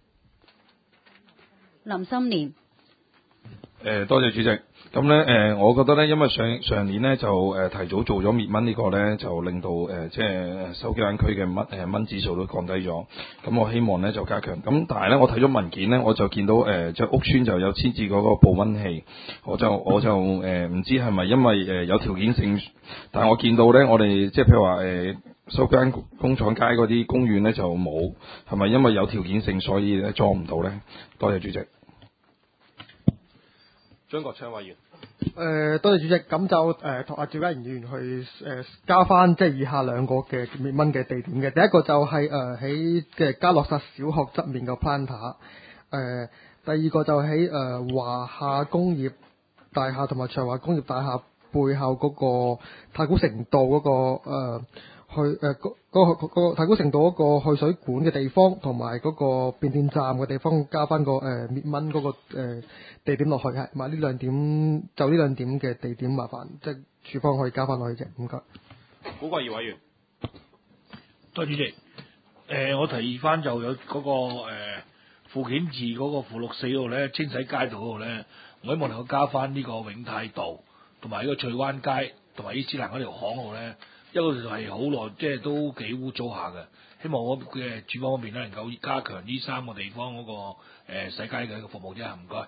林心年。 多謝主席。咁咧我覺得咧，因為上年咧就提早做咗滅蚊呢個咧，就令到即係筲箕灣區嘅蚊指數都降低咗。咁我希望咧就加強。咁但係咧，我睇咗文件咧，我就見到即係屋邨就有遷置嗰個保蚊器。我就唔知係咪因為有條件性，但係我見到咧，我哋即係譬如話筲箕灣工廠街嗰啲公園咧就冇，係咪因為有條件性所以咧裝唔到咧？多謝主席。 張國昌委員。 多謝主席，咁就同阿趙家賢議員去加翻即係以下2個嘅滅蚊嘅地點嘅。第一個就係喺嘅嘉諾撒小學側面嘅 planter， 第二個就喺華夏工業大廈同埋長華工業大廈背後嗰個太古城道嗰、個嗰個太古城道嗰個去水管嘅地方，同埋嗰個變電站嘅地方加翻個滅蚊嗰個地點落去，係嘛？呢兩點就呢兩點嘅地點，麻煩即係處方可以加翻落去啫，唔該。 古國義委員， 多謝主席。我提議翻就有嗰、個附件二嗰個附錄4度咧，清洗街道嗰度咧，我希望能夠加翻呢個永泰道同埋呢個翠灣街同埋伊斯蘭嗰條巷嗰度咧，因為係好耐，即係都幾污糟下嘅。希望我嘅主方嗰邊咧能夠加強呢3個地方嗰、個洗街嘅一個服務啫，唔該。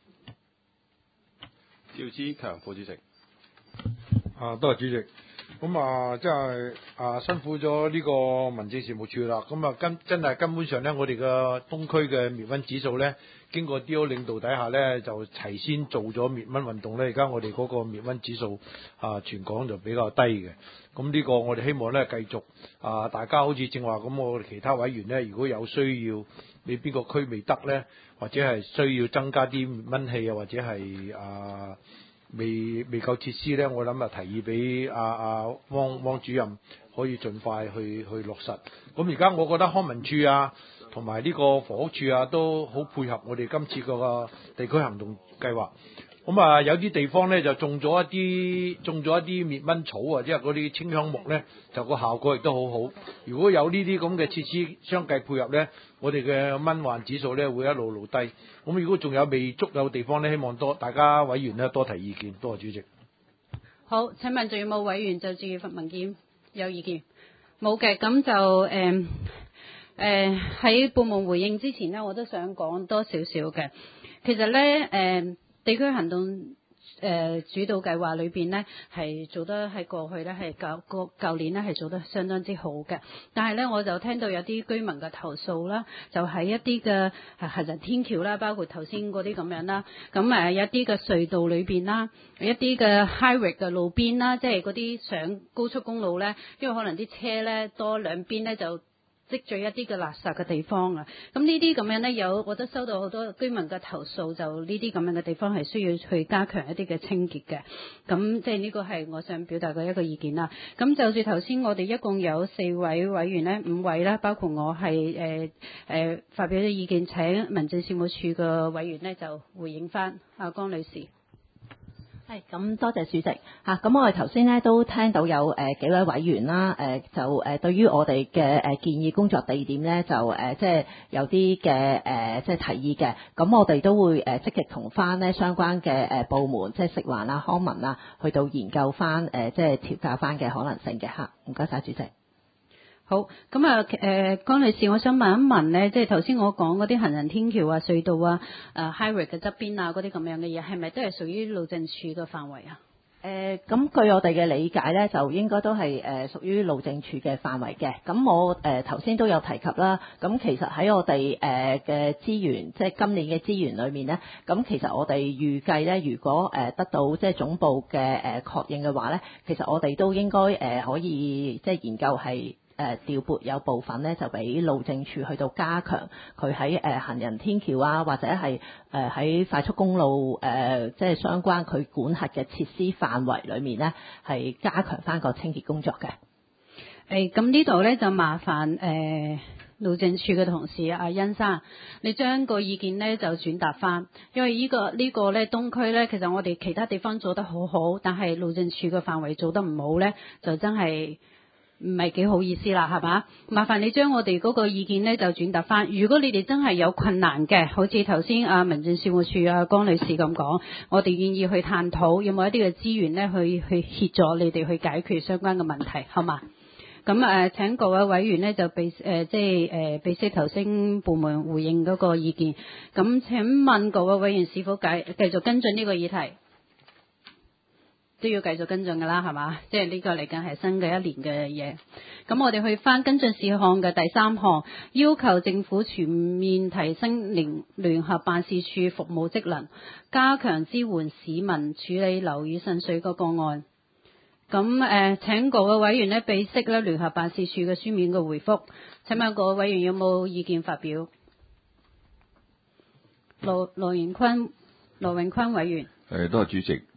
趙志強副主席。 多謝主席。咁即係辛苦咗呢個民政事務處啦。咁真係根本上咧，我哋嘅東區嘅滅蚊指數咧，經過 D.O. 領導底下咧，就齊先做咗滅蚊運動咧。而家我哋嗰個滅蚊指數全港就比較低嘅。咁呢個我哋希望咧繼續大家好似正話咁，我哋其他委員咧，如果有需要，你邊個區未得咧，或者係需要增加啲滅蚊器啊，或者係未夠設施咧，我諗提議俾汪主任可以盡快去落實。咁而家我覺得康文署同埋呢個房屋署都好配合我哋今次個地區行動計劃。咁有啲地方咧就種咗一啲滅蚊草即係嗰啲清香木咧，就個效果亦都好好。如果有呢啲咁嘅設施相繼配合咧，我哋嘅蚊患指數咧會一路路低。咁如果仲有未足夠地方咧，希望大家委員咧多提意見。多謝主席。 好，請問仲有冇委員就住份文件有意見？冇嘅，咁就喺部門回應之前呢，我都想講多少少嘅。其實咧地區行動主導計劃裏邊呢，係做得喺過去呢，係舊年呢係做得相當之好嘅。但係呢，我就聽到有啲居民嘅投訴啦，就喺一啲嘅行人天橋啦，包括頭先嗰啲咁樣啦，咁有一啲嘅隧道裏邊啦，一啲嘅 highway 嘅路邊啦，即係嗰啲上高速公路呢，因為可能啲車呢多兩邊呢就積聚一啲嘅垃圾嘅地方啊，咁呢啲咁樣呢，我都收到好多居民嘅投訴，就呢啲咁樣嘅地方係需要去加強一啲嘅清潔嘅，咁即係呢個係我想表達嘅一個意見啦。咁就住頭先我哋一共有4位委員呢，5位啦，包括我係發表咗意見，請民政事務處嘅委員呢就回應翻。江女士。 咁多謝主席嚇。咁我哋頭先咧都聽到有幾位委員啦，就對於我哋嘅建議工作地點咧，就即係有啲嘅即係提議嘅。咁我哋都會積極同翻咧相關嘅部門，即係食環啊、康文啊，去到研究翻即係調校翻嘅可能性嘅嚇。唔該晒主席。 好，咁江女士，我想問一問咧，即係頭先我講嗰啲行人天橋啊、隧道啊、highway 嘅側邊啊嗰啲咁樣嘅嘢，係咪都係屬於路政署嘅範圍啊？ 咁據我哋嘅理解咧，就應該都係屬於路政署嘅範圍嘅。咁我頭先都有提及啦。咁其實喺我哋嘅資源，即係今年嘅資源裏面咧，咁其實我哋預計咧，如果得到即係總部嘅確認嘅話咧，其實我哋都應該可以即係研究係調撥有部分咧，就俾路政署去到加強佢喺行人天橋啊，或者係喺快速公路即係相關佢管轄嘅設施範圍裏面咧，係加強翻個清潔工作嘅。 咁呢度咧就麻煩路政署嘅同事阿殷生，你將個意見咧就轉達翻，因為呢個咧東區咧，其實我哋其他地方做得好好，但係路政署嘅範圍做得唔好咧，就真係唔係幾好意思啦，係嘛？麻煩你將我哋嗰個意見咧就轉達翻。如果你哋真係有困難嘅，好似頭先民政事務處江女士咁講，我哋願意去探討有冇一啲嘅資源咧去協助你哋去解決相關嘅問題，好嘛？咁請各位委員咧就備悉頭先部門回應嗰個意見。咁請問各位委員是否繼續跟進呢個議題？都要繼續跟進㗎啦，係嘛？即係呢個嚟緊係新嘅一年嘅嘢。咁我哋去翻跟進事項嘅第3項，要求政府全面提升聯合辦事處服務職能，加強支援市民處理樓宇滲水個案。咁請各位委員呢備悉咧聯合辦事處嘅書面嘅回覆。請問各位委員有冇意見發表？羅永坤委員。 多謝主席。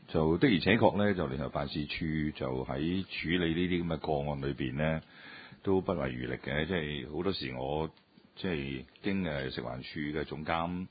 就的而且確咧，就聯合辦事處就喺處理呢啲咁嘅個案裏邊咧，都不遺餘力嘅。即係好多時我即係經食環署嘅總監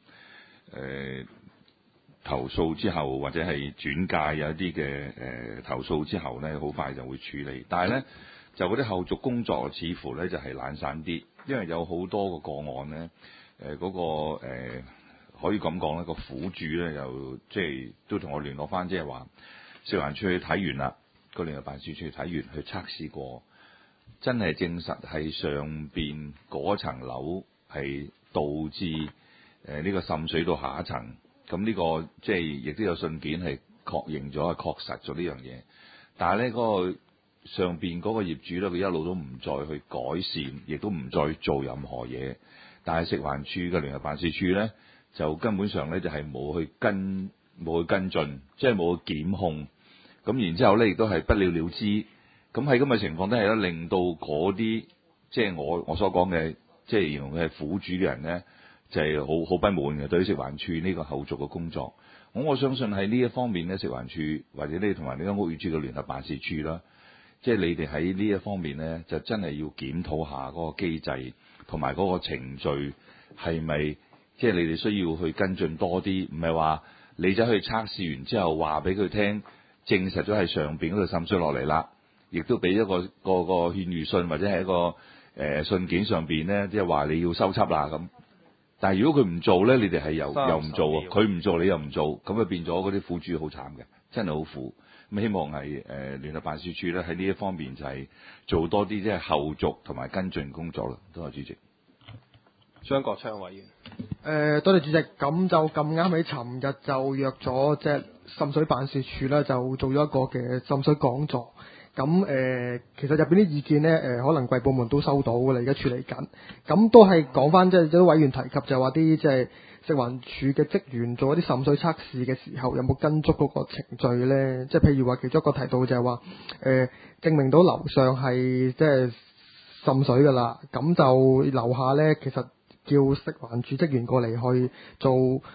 投訴之後，或者係轉介有一啲嘅投訴之後咧，好快就會處理。但係咧，就嗰啲後續工作似乎咧就係懶散啲，因為有好多個案咧，嗰個可以咁講咧，個苦主咧又即係都同我聯絡翻，即係話食環署去睇完啦，個聯合辦事處去睇完，去測試過，真係證實係上邊嗰層樓係導致呢個滲水到下一層。咁呢個即係亦都有信件係確認咗，係確實咗呢樣嘢。但係咧嗰個上邊嗰個業主咧，佢一路都唔再去改善，亦都唔再做任何嘢。但係食環署嘅聯合辦事處咧，就根本上咧就係冇去跟進，即係冇去檢控。咁然之後咧，亦都係不了了之。咁喺咁嘅情況底下咧，令到嗰啲即係我所講嘅，即係形容佢係苦主嘅人咧，就係好不滿嘅對於食環署呢個後續嘅工作。我相信喺呢一方面咧，食環署或者你同埋呢間屋宇署嘅聯合辦事處啦，即係你哋喺呢一方面咧，就真係要檢討下嗰個機制同埋嗰個程序係咪即係你哋需要去跟進多啲，唔係話你走去測試完之後話俾佢聽，證實咗係上邊嗰度滲水落嚟啦，亦都俾一個勸喻信或者係一個信件上邊咧，即係話你要收輯啦咁。但係如果佢唔做咧，你哋係又唔做喎，佢唔做你又唔做，咁就變咗嗰啲苦主好慘嘅，真係好苦。咁希望係聯合辦事處咧喺呢一方面就係做多啲即係後續同埋跟進工作啦。多謝主席。 張國昌委員。 多謝主席。咁就咁啱喺尋日就約咗即係滲水辦事處啦，就做咗一個嘅滲水講座。咁其實入邊啲意見咧，可能貴部門都收到㗎啦，而家處理緊。咁都係講翻即係有啲委員提及就話啲即係食環署嘅職員做一啲滲水測試嘅時候，有冇跟足嗰個程序咧？即係譬如話其中一個提到就係話證明到樓上係即係滲水㗎啦，咁就樓下咧其實叫食環署職員過嚟去做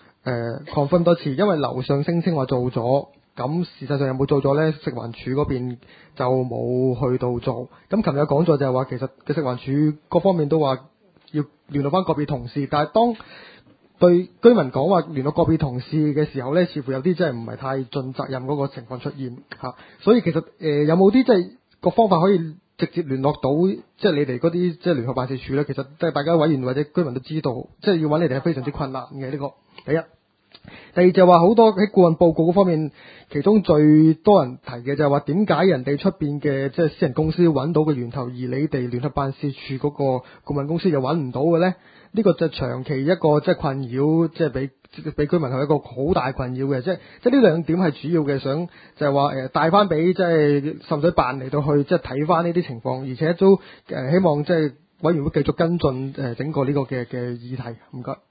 confirm多次，因為樓上聲稱話做咗。咁事實上有冇做咗呢？食環署嗰邊就冇去到做。咁琴日講咗就係話，其實嘅食環署各方面都話要聯絡翻個別同事，但係當對居民講話聯絡個別同事嘅時候呢，似乎有啲真係唔係太盡責任嗰個情況出現嚇。所以其實有冇啲即係個方法可以直接聯絡到即係你哋嗰啲即係聯合辦事處呢？其實即係大家委員或者居民都知道，即係要揾你哋係非常之困難嘅呢個。第一。第二就話好多喺顧問報告嗰方面，其中最多人提嘅就係話點解人哋出邊嘅即係私人公司揾到個源頭，而你哋聯合辦事處嗰個顧問公司又揾唔到嘅咧？呢個就長期一個即係困擾，即係俾居民係一個好大困擾嘅，即係呢兩點係主要嘅，想就係話帶翻俾即係滲水辦嚟到去即係睇翻呢啲情況，而且都希望即係委員會繼續跟進整個呢個嘅議題。唔該。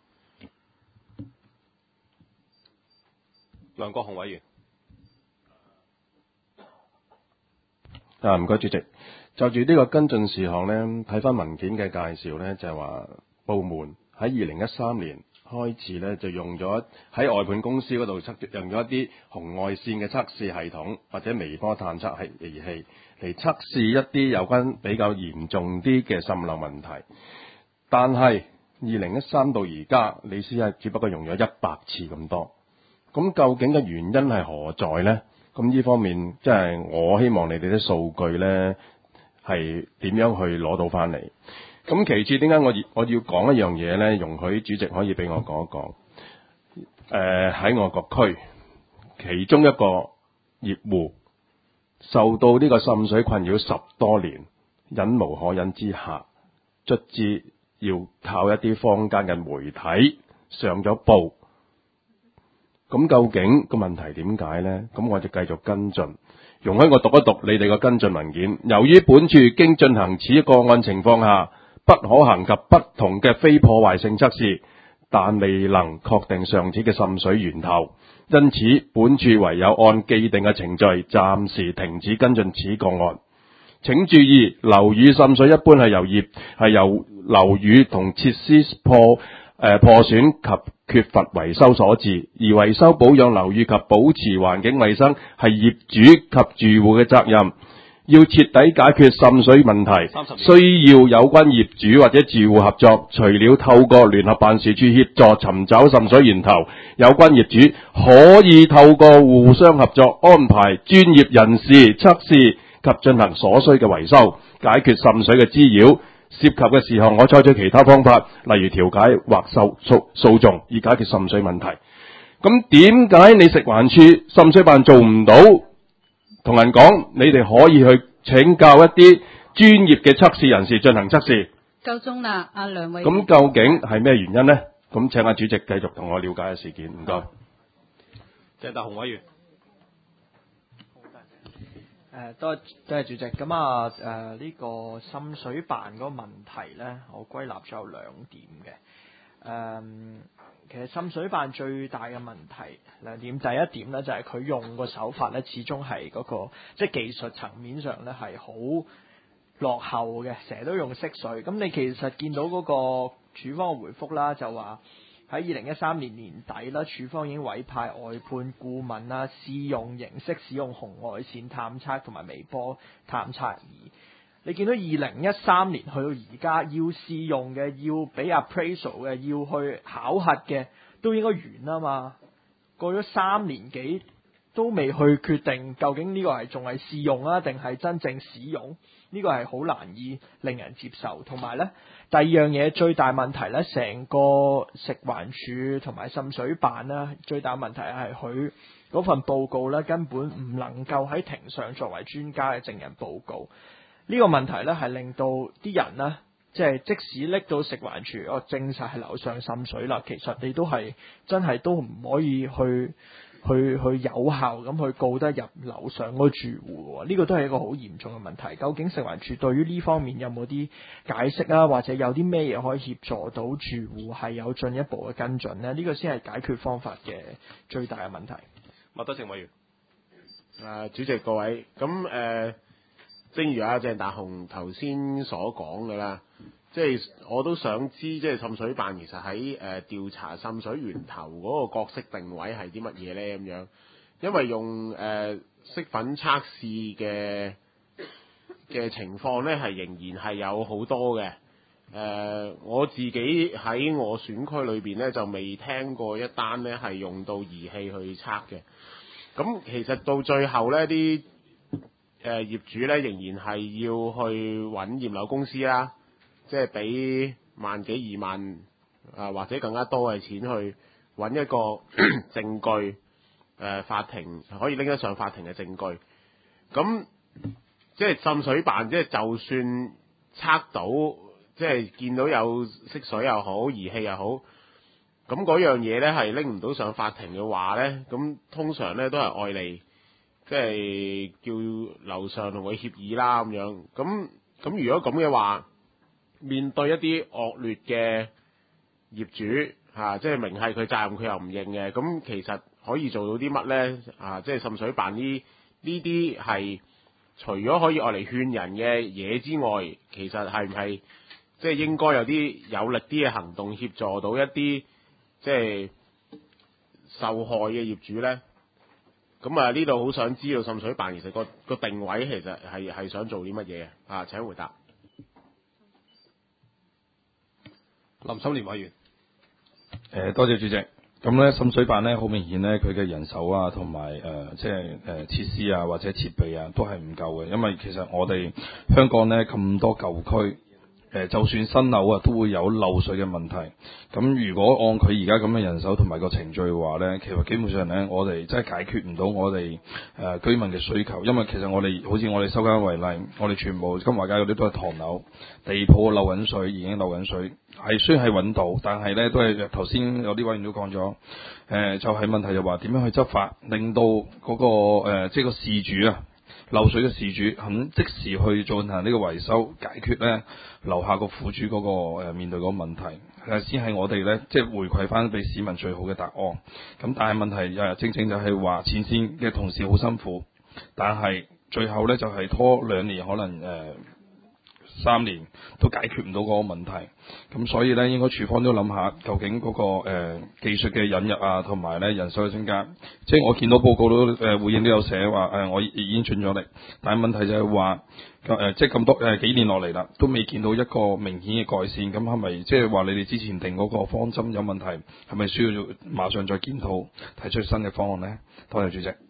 梁國雄委員。 唔該主席。就住呢個跟進事項呢，睇翻文件嘅介紹呢，就係話部門喺2013年開始呢，就用咗喺外判公司嗰度用咗一啲紅外線嘅測試系統或者微波探測儀器嚟測試一啲有關比較嚴重啲嘅滲漏問題。但係2013到而家，你先係只不過用咗100次咁多。咁究竟嘅原因係何在呢？咁呢方面即係我希望你哋啲數據呢係點樣去攞到翻嚟？咁其次，點解我要講一樣嘢呢？容許主席可以俾我講一講。喺我個區，其中一個業戶受到呢個滲水困擾10多年，忍無可忍之下，卒之要靠一啲坊間嘅媒體上咗報。咁究竟個問題點解呢？咁我就繼續跟進。容許我讀一讀你哋個跟進文件。由於本處經進行此個案情況下不可行及不同嘅非破壞性測試，但未能確定上次嘅滲水源頭，因此本處唯有按既定嘅程序暫時停止跟進此個案。請注意，樓宇滲水一般係由樓宇同設施破損及缺乏維修所致，而維修保養樓宇及保持環境衛生係業主及住戶嘅責任。要徹底解決滲水問題，需要有關業主或者住戶合作。除了透過聯合辦事處協助尋找滲水源頭，有關業主可以透過互相合作，安排專業人士測試及進行所需嘅維修，解決滲水嘅滋擾。涉及嘅事項，可採取其他方法，例如調解或訴訟，以解決滲水問題。咁點解你食環署滲水辦做唔到？同人講，你哋可以去請教一啲專業嘅測試人士進行測試。 夠鐘啦，阿梁偉。 咁究竟係咩原因呢？咁請阿主席繼續同我了解下事件，唔該。 鄭大雄委員。多謝主席。咁呢個滲水辦嗰個問題咧，我歸納咗有兩點嘅。其實滲水辦最大嘅問題兩點，第一點咧就係佢用個手法咧，始終係嗰個即係技術層面上咧係好落後嘅，成日都用色水。咁你其實見到嗰個署方嘅回覆啦，就話喺2013年年底啦，署方已經委派外判顧問啦，試用形式使用紅外線探測同埋微波探測儀。你見到2013年去到而家要試用嘅，要俾 appraisal 嘅，要去考核嘅，都應該完啦嘛。過咗3年幾都未去決定究竟呢個係仲係試用啊，定係真正使用？呢個係好難以令人接受。同埋呢，第二樣嘢最大問題呢，成個食環署同埋滲水辦呢，最大問題係佢嗰份報告呢，根本唔能夠喺庭上作為專家嘅證人報告。呢個問題呢，係令到啲人呢，即使拎到食環署，我證實係樓上滲水啦，其實你都係真係都唔可以去有效咁去告得入樓上嗰個住戶喎。呢個都係一個好嚴重嘅問題。究竟食環署對於呢方面有冇啲解釋啊，或者有啲咩嘢可以協助到住戶係有進一步嘅跟進呢？呢個先係解決方法嘅最大嘅問題。 麥德成委員。主席各位，咁正如阿鄭大雄頭先所講嘅啦，即係我都想知，即係滲水辦其實喺調查滲水源頭嗰個角色定位係啲乜嘢咧？咁樣，因為用色粉測試嘅情況咧，係仍然係有好多嘅。我自己喺我選區裏邊咧，就未聽過一單咧係用到儀器去測嘅。咁其實到最後咧，啲業主咧仍然係要去揾驗樓公司啦，即係俾萬幾2萬或者更加多嘅錢去揾一個證據，法庭可以拎得上法庭嘅證據。咁即係滲水辦，即係就算測到，即係見到有色水又好，儀器又好，咁嗰樣嘢咧係拎唔到上法庭嘅話咧，咁通常咧都係愛嚟。即係叫樓上同佢協議啦咁樣，咁如果咁嘅話，面對一啲惡劣嘅業主即係明係佢責任佢又唔認嘅，咁其實可以做到啲乜咧？即係滲水辦呢啲係除咗可以愛嚟勸人嘅嘢之外，其實係唔係即係應該有啲有力啲嘅行動協助到一啲即係受害嘅業主咧？咁呢度好想知道滲水辦其實個定位其實係想做啲乜嘢啊？請回答。 林心廉委員。 多謝主席。咁咧滲水辦咧好明顯咧，佢嘅人手啊同埋即係設施啊或者設備啊都係唔夠嘅，因為其實我哋香港咧咁多舊區。就算新樓啊，都會有漏水嘅問題。咁如果按佢而家咁嘅人手同埋個程序嘅話咧，其實基本上咧，我哋真係解決唔到我哋居民嘅需求。因為其實我哋好似我哋收街為例，我哋全部金華街嗰啲都係唐樓，地鋪漏緊水，已經漏緊水，係雖然係揾到，但係咧都係頭先有啲委員都講咗，就係問題就話點樣去執法，令到嗰個即係個事主啊。漏水嘅事主肯即時去進行呢個維修，解決咧樓下個苦主嗰個面對嗰個問題，先係我哋咧即係回饋翻俾市民最好嘅答案。咁但係問題正正就係話前線嘅同事好辛苦，但係最後咧就係拖2年，可能 3年都解決唔到嗰個問題。咁所以咧，應該處方都諗下究竟嗰、技術嘅引入啊，同埋咧人手嘅增加。即係我見到報告都回應都有寫話我已經盡咗力，但係問題就係話即係咁多幾年落嚟啦，都未見到一個明顯嘅改善。咁係咪即係話你哋之前定嗰個方針有問題？係咪需要馬上再檢討，提出新嘅方案呢？多謝主席。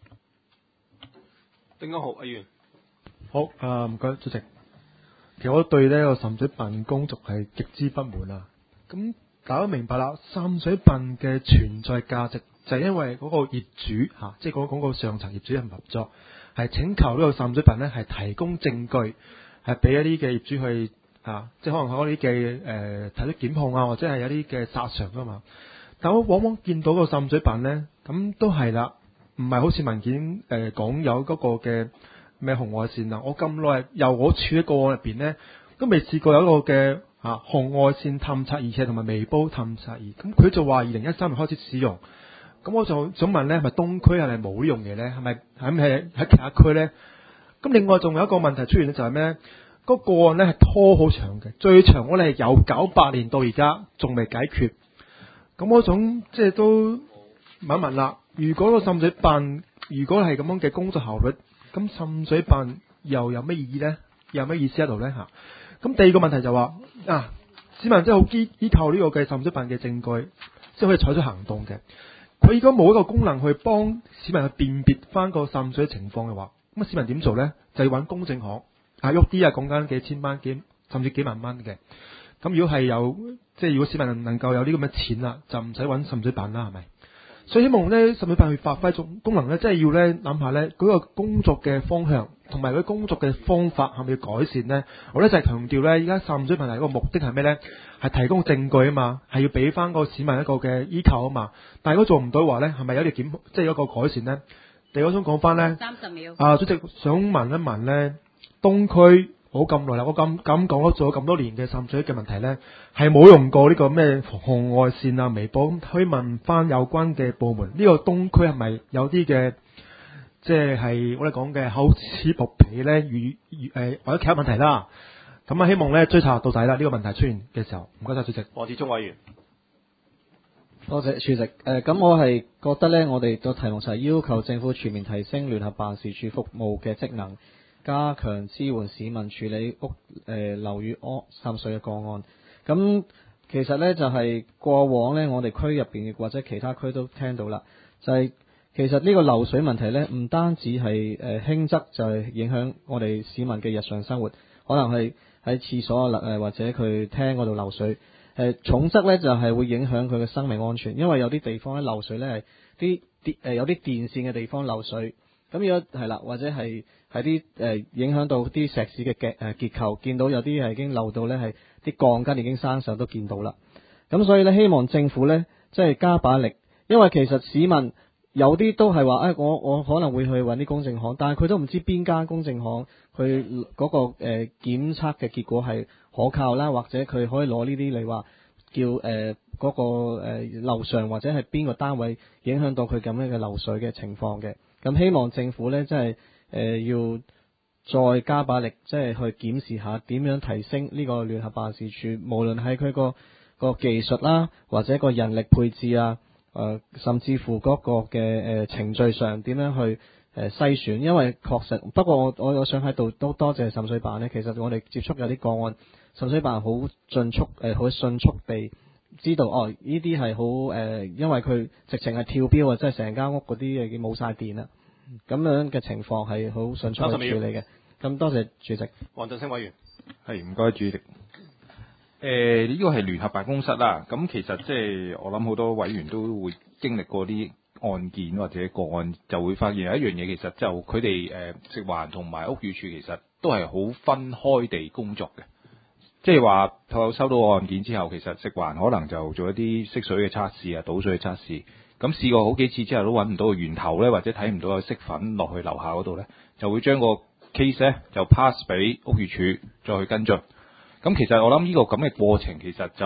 丁家豪議員， 好唔該主席。其實我對呢個滲水辦工作係極之不滿啊！咁大家都明白啦，滲水辦嘅存在價值就係因為嗰個業主即係嗰個上層業主唔合作，係請求呢個滲水辦呢係提供證據，係俾一啲嘅業主去即係可能嗰啲嘅提出檢控啊，或者係有啲嘅索償噶嘛。但我往往見到個滲水辦呢，咁都係啦，唔係好似文件講有嗰個嘅咩紅外線啊！我咁耐由我處理個案入邊呢，都未試過有一個嘅紅外線探測儀器同埋微波探測儀。咁佢就話2013年開始使用。咁我就想問呢，係咪東區係咪冇呢樣嘢呢？係咪喺其他區呢？咁另外仲有一個問題出現呢，就係咩？嗰個案呢係拖好長嘅，最長我哋係由98年到而家仲未解決。咁我想即係都問一問啦，如果個滲水辦如果係咁樣嘅工作效率，咁滲水辦又有咩意義呢？有咩意思喺度呢？咁第二個問題就話市民真係好依靠呢個嘅滲水辦嘅證據，先可以採取行動嘅。佢如果冇一個功能去幫市民去辨別翻個滲水情況嘅話，咁市民點做呢？就要揾公證行喐啲講緊幾千蚊甚至幾萬蚊嘅。咁如果係有即係如果市民能夠有呢咁嘅錢啦，就唔使揾滲水辦啦，係咪？所以希望呢滲水辦去發揮種功能呢，即係要呢諗下呢嗰個工作嘅方向同埋嗰工作嘅方法係咪要改善呢？我呢就係強調呢，而家滲水辦係個目的係咩呢？係提供證據啊嘛，係要俾翻個市民一個嘅依靠啊嘛。但係如果做唔到嘅話呢，係咪有啲即係一個改善呢？第二我想講翻呢 ，30秒。主席想問一問呢，東區好咁耐啦，我咁講咗做咗咁多年嘅滲水嘅問題呢，係冇用過呢個咩紅外線啊、微波，咁可以問翻有關嘅部門，呢個東區係咪有啲嘅即係我哋講嘅口齒薄皮呢？或者其他問題啦？咁希望呢追查到底啦，呢個問題出現嘅時候，唔該晒主席。 黃志忠委員， 多謝主席。咁我係覺得呢，我哋個題目就係要求政府全面提升聯合辦事處服務嘅職能，加強支援市民處理樓宇滲水嘅個案。咁其實呢，就係過往呢，我哋區入邊或者其他區都聽到啦，就係其實呢個漏水問題呢，唔單止係輕則就係影響我哋市民嘅日常生活，可能係喺廁所或者佢廳嗰度漏水。重則呢，就係會影響佢嘅生命安全，因為有啲地方咧漏水呢，係有啲電線嘅地方漏水。咁如果係啦，或者係喺啲影響到啲石屎嘅結構，見到有啲係已經漏到呢，係啲鋼筋已經生鏽都見到啦。咁所以呢，希望政府呢，即係加把力，因為其實市民有啲都係話我可能會去揾啲公證行，但係佢都唔知邊間公證行佢嗰個檢測嘅結果係可靠啦，或者佢可以攞呢啲嚟話叫嗰個樓上或者係邊個單位影響到佢咁樣嘅漏水嘅情況嘅。咁希望政府呢，即係要再加把力，即係去檢視下點樣提升呢個聯合辦事處，無論係佢個技術啦，或者個人力配置啊，甚至乎嗰個嘅程序上點樣去篩選。因為確實，不過我想喺度都多謝滲水辦呢。其實我哋接觸有啲個案，滲水辦好迅速好迅速地知道呢啲係好因為佢直情係跳標啊，即係成間屋嗰啲已經冇晒電啦，咁樣嘅情況係好迅速去處理嘅。咁多謝主席。 黃振聲委員， 係唔該主席。呢個係聯合辦公室啦，咁其實即係我諗好多委員都會經歷過啲案件或者個案，就會發現有一樣嘢，其實就佢哋食環同埋屋宇署其實都係好分開地工作嘅。即係話收到案件之後，其實食環可能就做一啲識水嘅測試啊、倒水嘅測試。咁試過好幾次之後都揾唔到個源頭咧，或者睇唔到有色粉落去樓下嗰度咧，就會將個 case 咧就 pass 俾屋宇署再去跟進。咁其實我諗呢個咁嘅過程，其實就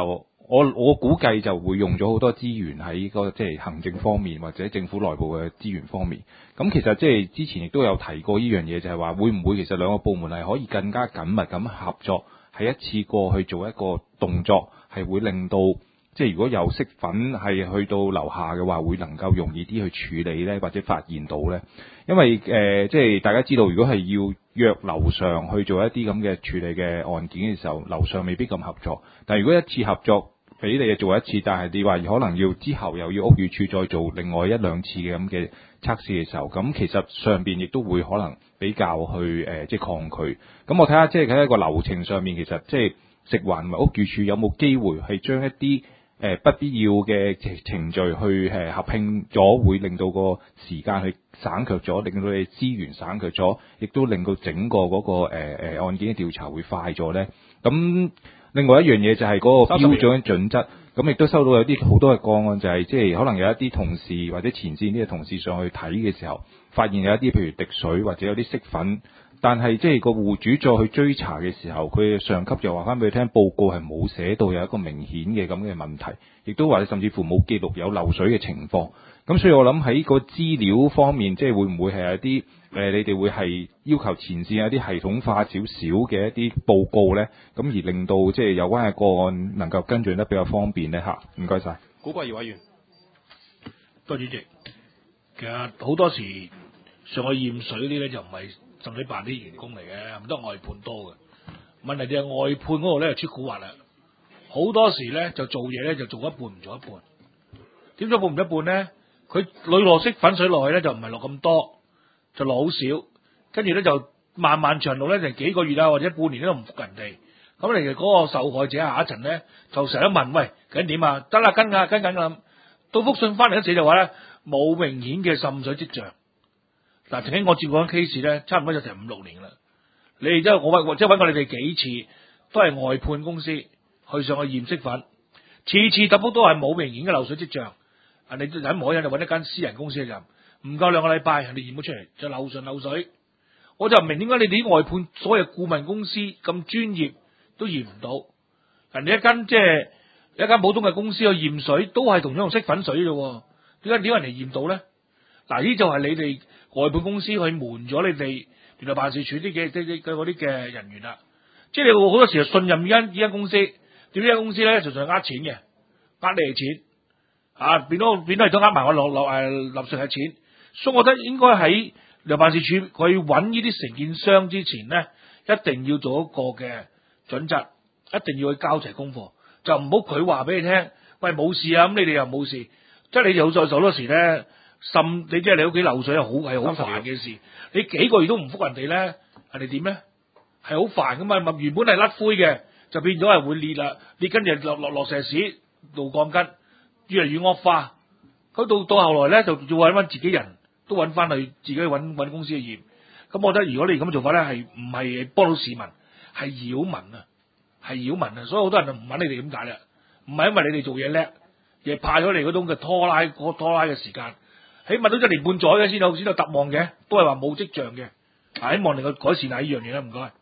我估計就會用咗好多資源喺個即係行政方面或者政府內部嘅資源方面。咁其實即係之前亦都有提過呢樣嘢，就係話會唔會其實兩個部門係可以更加緊密咁合作，係一次過去做一個動作，係會令到即係如果有識粉係去到樓下嘅話，會能夠容易啲去處理呢，或者發現到呢。因為即係大家知道，如果係要約樓上去做一啲咁嘅處理嘅案件嘅時候，樓上未必咁合作。但係如果一次合作俾你做一次，但係你話可能要之後又要屋宇署再做另外一兩次嘅咁嘅測試嘅時候，咁其實上邊亦都會可能比較去即係抗拒。咁我睇下即係喺一個流程上面，其實即係食環同埋屋宇署有冇機會係將一啲不必要嘅程序去合併咗，會令到個時間去省卻咗，令到你資源省卻咗，亦都令到整個嗰個案件嘅調查會快咗咧。咁另外一樣嘢就係嗰個標準準則，咁亦都收到有啲好多嘅個案，就係即係可能有一啲同事或者前線啲嘅同事上去睇嘅時候，發現有一啲譬如滴水或者有啲色粉，但係即係個戶主再去追查嘅時候，佢上級就話翻俾佢聽，報告係冇寫到有一個明顯嘅咁嘅問題，亦都話甚至乎冇記錄有漏水嘅情況。咁所以我諗喺個資料方面，即係會唔會係有啲你哋會係要求前線有啲系統化少少嘅一啲報告咧，咁而令到即係有關嘅個案能夠跟進得比較方便咧嚇。唔該晒。 古國儀委員，多謝主席。其實好多時上去驗水嗰啲咧就唔係滲水辦啲員工嚟嘅，唔得外判多嘅。問題就係外判嗰度咧就出蠱惑啦，好多時咧就做嘢咧就做一半唔做一半。點解做唔一半咧？佢屢落色粉水落去咧就唔係落咁多，就落好少，跟住咧就漫漫長路咧就幾個月啊或者半年都唔復人哋。咁你嗰個受害者下一層咧就成日問：喂，究竟點啊？得啦，跟緊啦。到覆信翻嚟一次就話咧冇明顯嘅滲水跡象。嗱，曾經我接過一 case 咧，差唔多就成5-6年啦。你哋即係我即係揾過你哋幾次，都係外判公司去上去驗色粉，次答覆都係冇明顯嘅漏水跡象。你忍唔可以就揾一間私人公司嘅人，唔夠2個禮拜，人哋驗咗出嚟就漏水。我就唔明點解你哋啲外判所謂顧問公司咁專業都驗唔到，人哋一間普通嘅公司去驗水都係同樣用色粉水啫，點解人哋驗到咧？嗱，呢就係你哋外判公司去瞞咗你哋聯絡辦事處啲嘅人員啦。即係你好多時就信任呢間公司，點知呢間公司咧就係呃錢嘅，呃你哋錢。變到係都呃埋我落納稅嘅錢，所以我覺得應該喺聯辦事處佢揾呢啲承建商之前咧，一定要做一個嘅準則，一定要去交齊功課，就唔好佢話俾你聽，喂冇事啊，咁你哋又冇事，即係你又再做多時咧，你即係你屋企漏水係好煩嘅事，你幾個月都唔覆人哋咧，人哋點咧？係好煩噶嘛，原本係甩灰嘅，就變咗係會裂啦，裂跟住落石屎、路鋼筋。越嚟越惡化，咁到後來咧就要揾翻自己人，都揾翻去自己去揾公司去驗。咁我覺得如果你咁做法咧，係唔係幫到市民，係擾民啊，係擾民啊！所以好多人就唔揾你哋咁解啦，唔係因為你哋做嘢叻，而係派咗嚟嗰種嘅拖拉嘅時間，起碼都1年半載嘅先有答案嘅，都係話冇跡象嘅。希望能夠改善下呢樣嘢啦，唔該。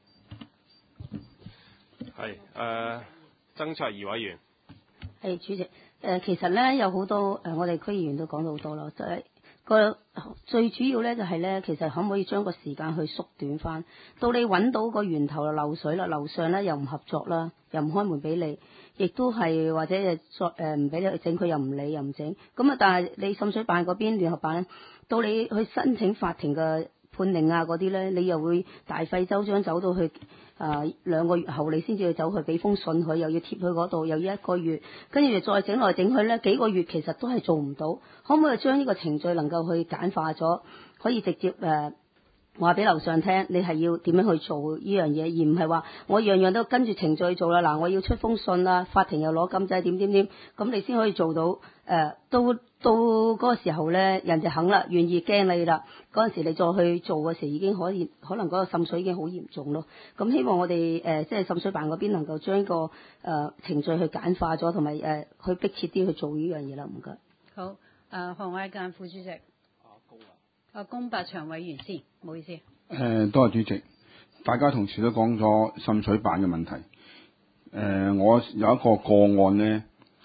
係曾卓儀委員。 係主席。其實咧有好多我哋區議員都講到好多咯，就係個最主要咧就係咧，其實可唔可以將個時間去縮短翻，到你揾到個源頭漏水啦，樓上咧又唔合作啦，又唔開門俾你，亦都係或者唔俾你去整，佢又唔理又唔整，咁啊但係你滲水辦嗰邊聯合辦咧，到你去申請法庭嘅判令啊嗰啲咧，你又會大費周章走到去2個月後你先至去走去俾封信佢，又要貼佢嗰度，又要1個月，跟住再整來整去咧幾個月，其實都係做唔到。可唔可以將呢個程序能夠去簡化咗，可以直接話俾樓上聽，你係要點樣去做呢樣嘢，而唔係話我樣樣都跟住程序做啦。嗱，我要出封信啦，法庭又攞禁制點，咁你先可以做到。到嗰個時候咧，人就肯啦，願意驚你啦。嗰陣時你再去做嘅時候，已經可能嗰個滲水已經好嚴重咯。咁希望我哋即係滲水辦嗰邊能夠將個程序去簡化咗，同埋去迫切啲去做呢樣嘢啦。唔該。 好，何偉健副主席。龔伯祥委員先，唔好意思。 多謝主席。大家同事都講咗滲水辦嘅問題。我有一個個案呢，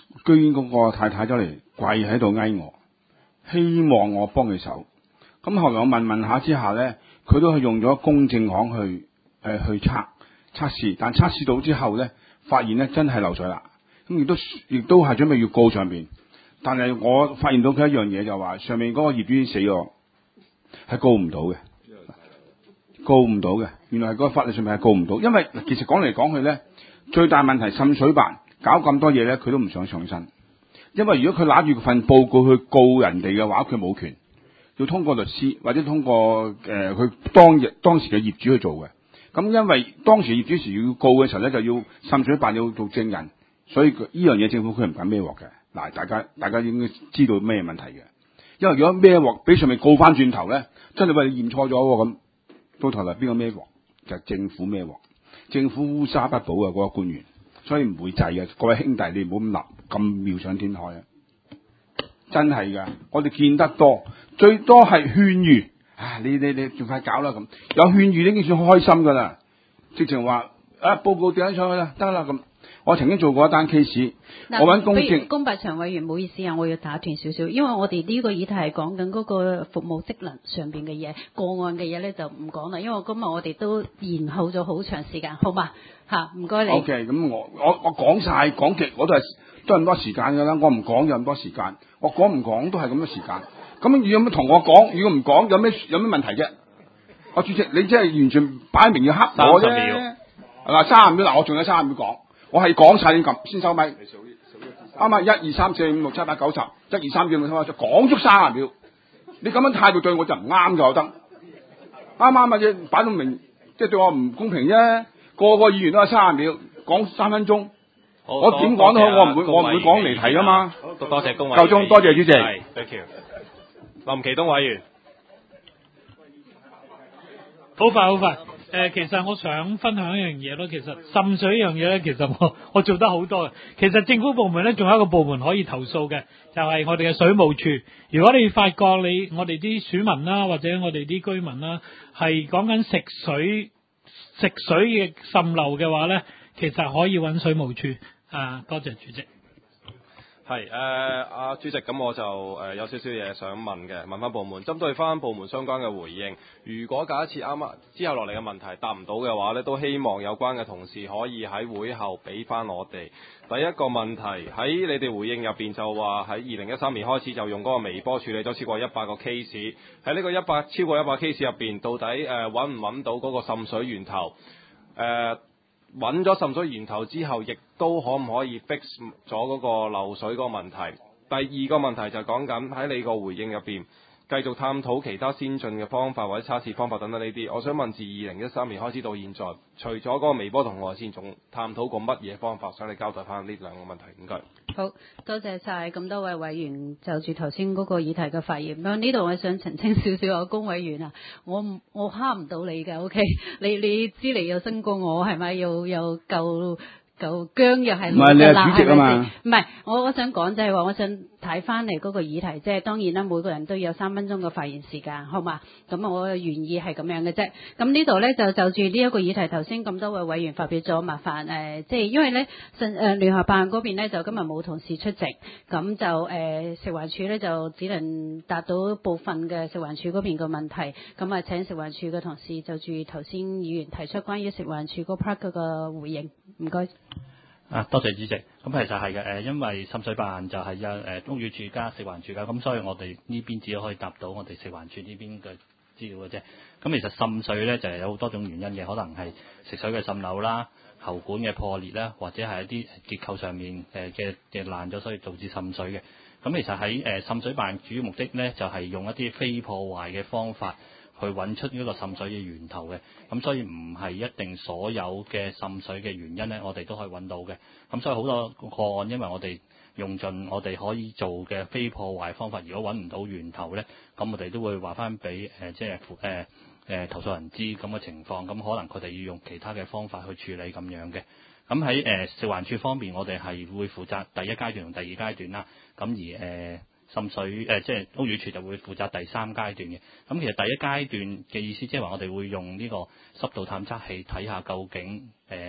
居然嗰個太太走嚟跪喺度哀我，希望我幫佢手。咁後來我問下之下咧，佢都係用咗公證行去測試，但測試到之後咧，發現咧真係漏水啦。咁亦都係準備要告上邊，但係我發現到佢一樣嘢就話，上面嗰個業主已經死咗，係告唔到嘅，告唔到嘅。原來係嗰個法律上面係告唔到，因為其實講嚟講去咧，最大問題滲水辦搞咁多嘢咧，佢都唔想上身。因為如果佢拿住份報告去告人哋嘅話，佢冇權，要通過律師或者通過佢當時嘅業主去做嘅。咁因為當時業主時要告嘅時候咧，就要滲水辦要做證人，所以呢樣嘢政府佢唔敢孭鑊嘅。嗱，大家應該知道咩問題嘅。因為如果孭鑊俾上面告翻轉頭咧，真係話你驗錯咗咁，到頭嚟邊個孭鑊？就係政府孭鑊。政府烏紗不保嘅嗰個官員，所以唔會制嘅。各位兄弟，你唔好咁立咁妙想天開啊！真係㗎，我哋見得多，最多係勸喻。你盡快搞啦咁，有勸喻已經算開心㗎啦。直情話報告掟上去啦，得啦咁。我曾經做過一單 case， 我揾公證。 公辦場委員，唔好意思啊，我要打斷少少，因為我哋呢個議題係講緊嗰個服務職能上邊嘅嘢，個案嘅嘢咧就唔講啦，因為今日我哋都延後咗好長時間，好嘛嚇？唔該你。OK， 咁我講晒講極，我都係咁多時間㗎啦。我唔講有咁多時間，我講唔講都係咁多時間。咁如果有乜同我講，如果唔講有咩問題啫？主席，你真係完全擺明要黑我啫。30秒。嗱，30秒嗱，我仲有30秒講。我係講晒先收咪，啱啱1、2、3、4、5、6、7、8、9、10，1、2、3、4、5、6、7、8、9，講足30秒。你咁樣態度對我就唔啱㗎，我覺得啱啱嘅啫，擺到明，即係對我唔公平啫。個個議員都係30秒，講3分鐘，我點講都好，我唔會講離題㗎嘛。 多謝公委員。 夠鐘，多謝主席。 係 ，thank you。林奇東委員。 好快。其實我想分享一樣嘢咯，其實滲水一樣嘢咧，其實我做得好多嘅。其實政府部門咧，仲有一個部門可以投訴嘅，就係我哋嘅水務處。如果你發覺我哋啲選民啦，或者我哋啲居民啦，係講緊食水嘅滲漏嘅話咧，其實可以揾水務處。多謝主席。 係主席，咁我就有少少嘢想問嘅，問翻部門，針對翻部門相關嘅回應。如果假設啱之後落嚟嘅問題答唔到嘅話呢，都希望有關嘅同事可以喺會後俾翻我哋。第一個問題喺你哋回應入邊就話喺2013年開始就用嗰個微波處理咗超過100個 case， 喺呢個超過100 case 入邊，到底揾唔揾到嗰個滲水源頭？揾咗滲水源頭之後，亦都可唔可以 fix 咗嗰個漏水嗰個問題？第二個問題就講緊喺你個回應入邊，繼續探討其他先進嘅方法或者測試方法等等呢啲。我想問，自2013年開始到現在，除咗嗰個微波同外線，仲探討過乜嘢方法？想你交代翻呢兩個問題，唔該。 好多謝晒咁多位委員就住頭先嗰個議題嘅發言。咁呢度我想澄清少少啊，公委員啊，我蝦唔到你嘅 ，OK？ 你資歷又新過我，係咪又夠姜又係？唔係你係主席啊嘛？唔係，我想講就係話，我想睇翻嚟嗰個議題，即係當然啦，每個人都有3分鐘嘅發言時間，好嘛？咁我嘅原意係咁樣嘅啫。咁呢度咧就住呢一個議題，頭先咁多位委員發表咗，麻煩即係因為咧聯合辦嗰邊咧就今日冇同事出席，咁就食環署咧就只能達到部分嘅食環署嗰邊嘅問題，咁請食環署嘅同事就住頭先議員提出關於食環署嗰 part 嗰個回應，唔該。 多謝主席。咁其實係嘅，因為滲水辦就係有屋宇署加食環署噶，咁所以我哋呢邊只可以答到我哋食環署呢邊嘅資料嘅啫。咁其實滲水咧就係有好多種原因嘅，可能係食水嘅滲漏啦、喉管嘅破裂啦，或者係一啲結構上面嘅爛咗，所以導致滲水嘅。咁其實喺滲水辦主要目的咧就係用一啲非破壞嘅方法去揾出呢個滲水嘅源頭嘅，咁所以唔係一定所有嘅滲水嘅原因咧，我哋都可以揾到嘅。咁所以好多個案，因為我哋用盡我哋可以做嘅非破壞方法，如果揾唔到源頭咧，咁我哋都會話翻俾投訴人知咁嘅情況，咁可能佢哋要用其他嘅方法去處理咁樣嘅。咁喺食環署方面，我哋係會負責第一階段同第二階段啦。咁而滲水即係屋宇署就會負責第3階段嘅。咁其實第一階段嘅意思，即係話我哋會用呢個濕度探測器睇下究竟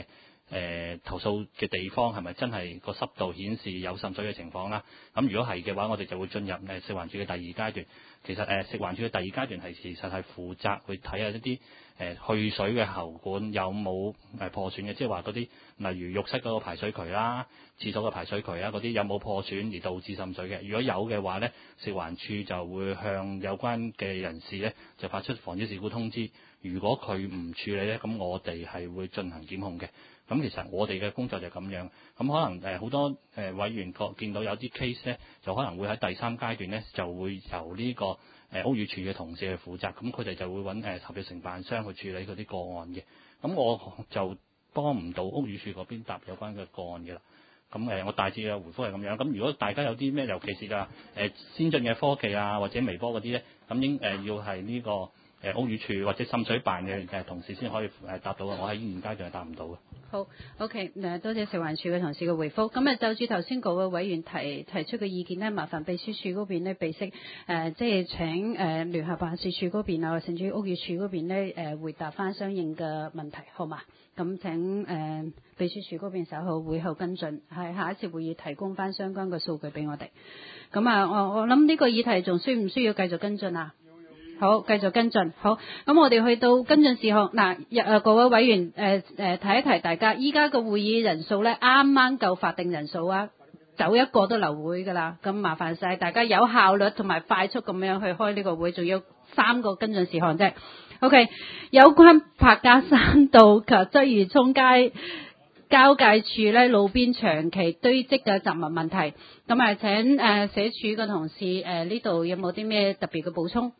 投訴嘅地方係咪真係個濕度顯示有滲水嘅情況啦？咁如果係嘅話，我哋就會進入食環署嘅第二階段。其實食環署嘅第二階段其實係負責去睇下一啲去水嘅喉管有冇破損嘅，即係話嗰啲例如浴室嗰個排水渠啦、廁所嘅排水渠啊嗰啲有冇破損而導致滲水嘅？如果有嘅話呢，食環署就會向有關嘅人士呢就發出防止事故通知。如果佢唔處理呢，咁我哋係會進行檢控嘅。咁其實我哋嘅工作就係咁樣。咁可能好多委員見到有啲 case 呢，就可能會喺第三階段呢，就會由呢個屋宇署嘅同事去負責。咁佢哋就會揾合約承辦商去處理嗰啲個案嘅。咁我就幫唔到屋宇署嗰邊答有關嘅個案嘅啦。咁我大致嘅回覆係咁樣。咁如果大家有啲咩，尤其是先進嘅科技啊或者微波嗰啲呢，咁要係呢個屋宇署或者滲水辦嘅同事先可以答到嘅。我喺現階段係答唔到嘅。 好 ，OK， 多謝食環署嘅同事嘅回覆。咁就住頭先嗰位委員提出嘅意見呢，麻煩秘書處嗰邊呢，備悉即係請聯合辦事處嗰邊啊，甚至屋宇署嗰邊呢回答翻相應嘅問題，好嘛？咁請秘書處嗰邊稍後會後跟進，係下一次會議提供翻相關嘅數據俾我哋。咁我諗呢個議題仲需唔需要繼續跟進啊？好，繼續跟進。好，咁我哋去到跟進事項。各位委員提一提大家，依家個會議人數咧啱啱夠法定人數啊，走一個都流會㗎啦。咁麻煩晒大家有效率同埋快速咁樣去開呢個會，仲有3個跟進事項啫。OK， 有關柏架山道及鰂魚涌街交界處咧路邊長期堆積嘅雜物問題，咁請社署嘅同事呢度有冇啲咩特別嘅補充？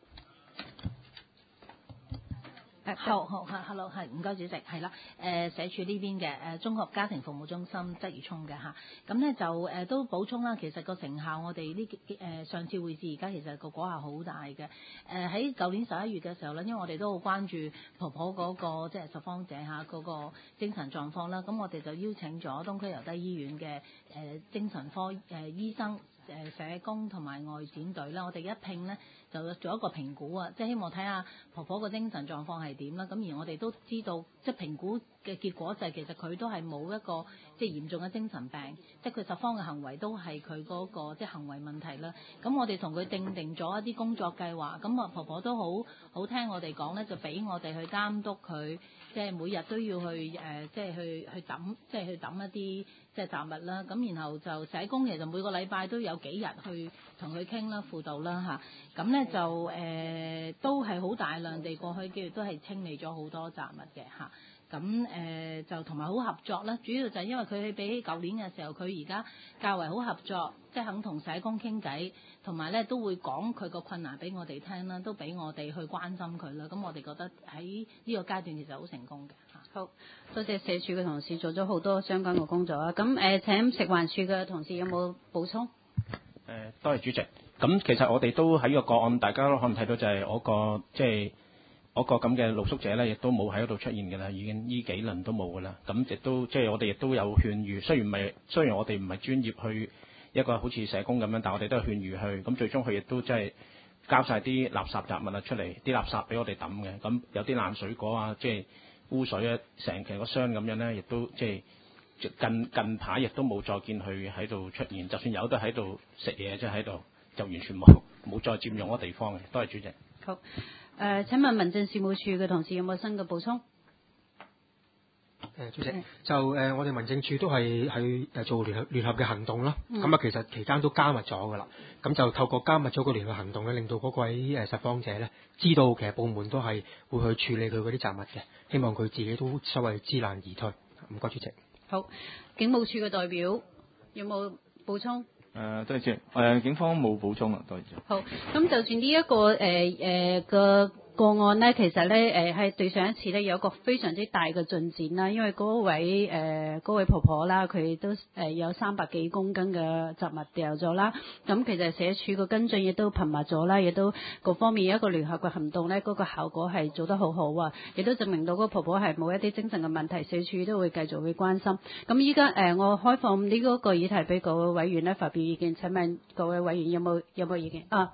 好 ，hello， 係唔該主席，係啦，社署呢邊嘅綜合家庭服務中心鰂魚涌嘅嚇，咁咧就都補充啦，其實個成效我哋上次會議而家其實個果效好大嘅，喺舊年11月嘅時候咧，因為我哋都好關注婆婆嗰個即係拾荒者嚇嗰個精神狀況啦，咁我哋就邀請咗東區尤德醫院嘅精神科醫生、社工同埋外展隊啦，我哋一拼呢，就做一個評估啊，即係希望睇下婆婆個精神狀況係點啦。咁而我哋都知道，即係評估嘅結果就係其實佢都係冇一個即係嚴重嘅精神病，即係佢拾荒嘅行為都係佢嗰個即係行為問題啦。咁我哋同佢定咗一啲工作計劃，咁婆婆都好聽我哋講咧，就俾我哋去監督佢，即係每日都要去即係去抌，即係去抌一啲即係雜物啦。咁然後就社工其實每個禮拜都有幾日去同佢傾啦、輔導啦嚇。咁咧就都係好大量地過去幾月都係清理咗好多雜物嘅嚇。咁就同埋好合作啦，主要就係因為佢比起舊年嘅時候，佢而家較為好合作，即係肯同社工傾偈，同埋咧都會講佢個困難俾我哋聽啦，都俾我哋去關心佢啦。咁我哋覺得喺呢個階段其實好成功嘅嚇。 好，多謝社署嘅同事做咗好多相關嘅工作啊。咁請食環署嘅同事有冇補充？ 多謝主席。咁其實我哋都喺個個案，大家都可能睇到就係我個即係。我個咁嘅露宿者咧，亦都冇喺嗰度出現嘅啦，已經呢幾輪都冇嘅啦。咁亦都即係我哋亦都有勸喻，雖然我哋唔係專業去一個好似社工咁樣，但我哋都係勸喻去。咁最終佢亦都即係交晒啲垃圾雜物啊出嚟，啲垃圾俾我哋抌嘅。咁有啲爛水果啊，即係污水啊，成期個箱咁樣咧，亦都即係近排亦都冇再見佢喺度出現。就算有都喺度食嘢，即係喺度就完全冇再佔用嗰個地方嘅。多謝主席。 好。請問民政事務處嘅同事有冇新嘅補充？ 主席，就我哋民政處都係去做聯合嘅行動啦。咁其實期間都加密咗㗎啦。咁就透過加密咗個聯合行動咧，令到嗰位拾荒者咧知道其實部門都係會去處理佢嗰啲雜物嘅。希望佢自己都所謂知難而退。唔該，主席。好， 警務處嘅代表有冇補充？ 多謝。警方冇補充啦，多謝。 好，咁就算呢一個個案呢，其實呢係對上一次呢有一個非常之大嘅進展啦，因為嗰位婆婆啦，佢都有300幾公斤嘅雜物掉咗啦。咁其實社署個跟進亦都頻密咗啦，亦都各方面一個聯合嘅行動呢，嗰個效果係做得好好啊，亦都證明到嗰個婆婆係冇一啲精神嘅問題，社署都會繼續去關心。咁依家我開放呢個議題俾各位委員呢發表意見。請問各位委員有冇意見啊？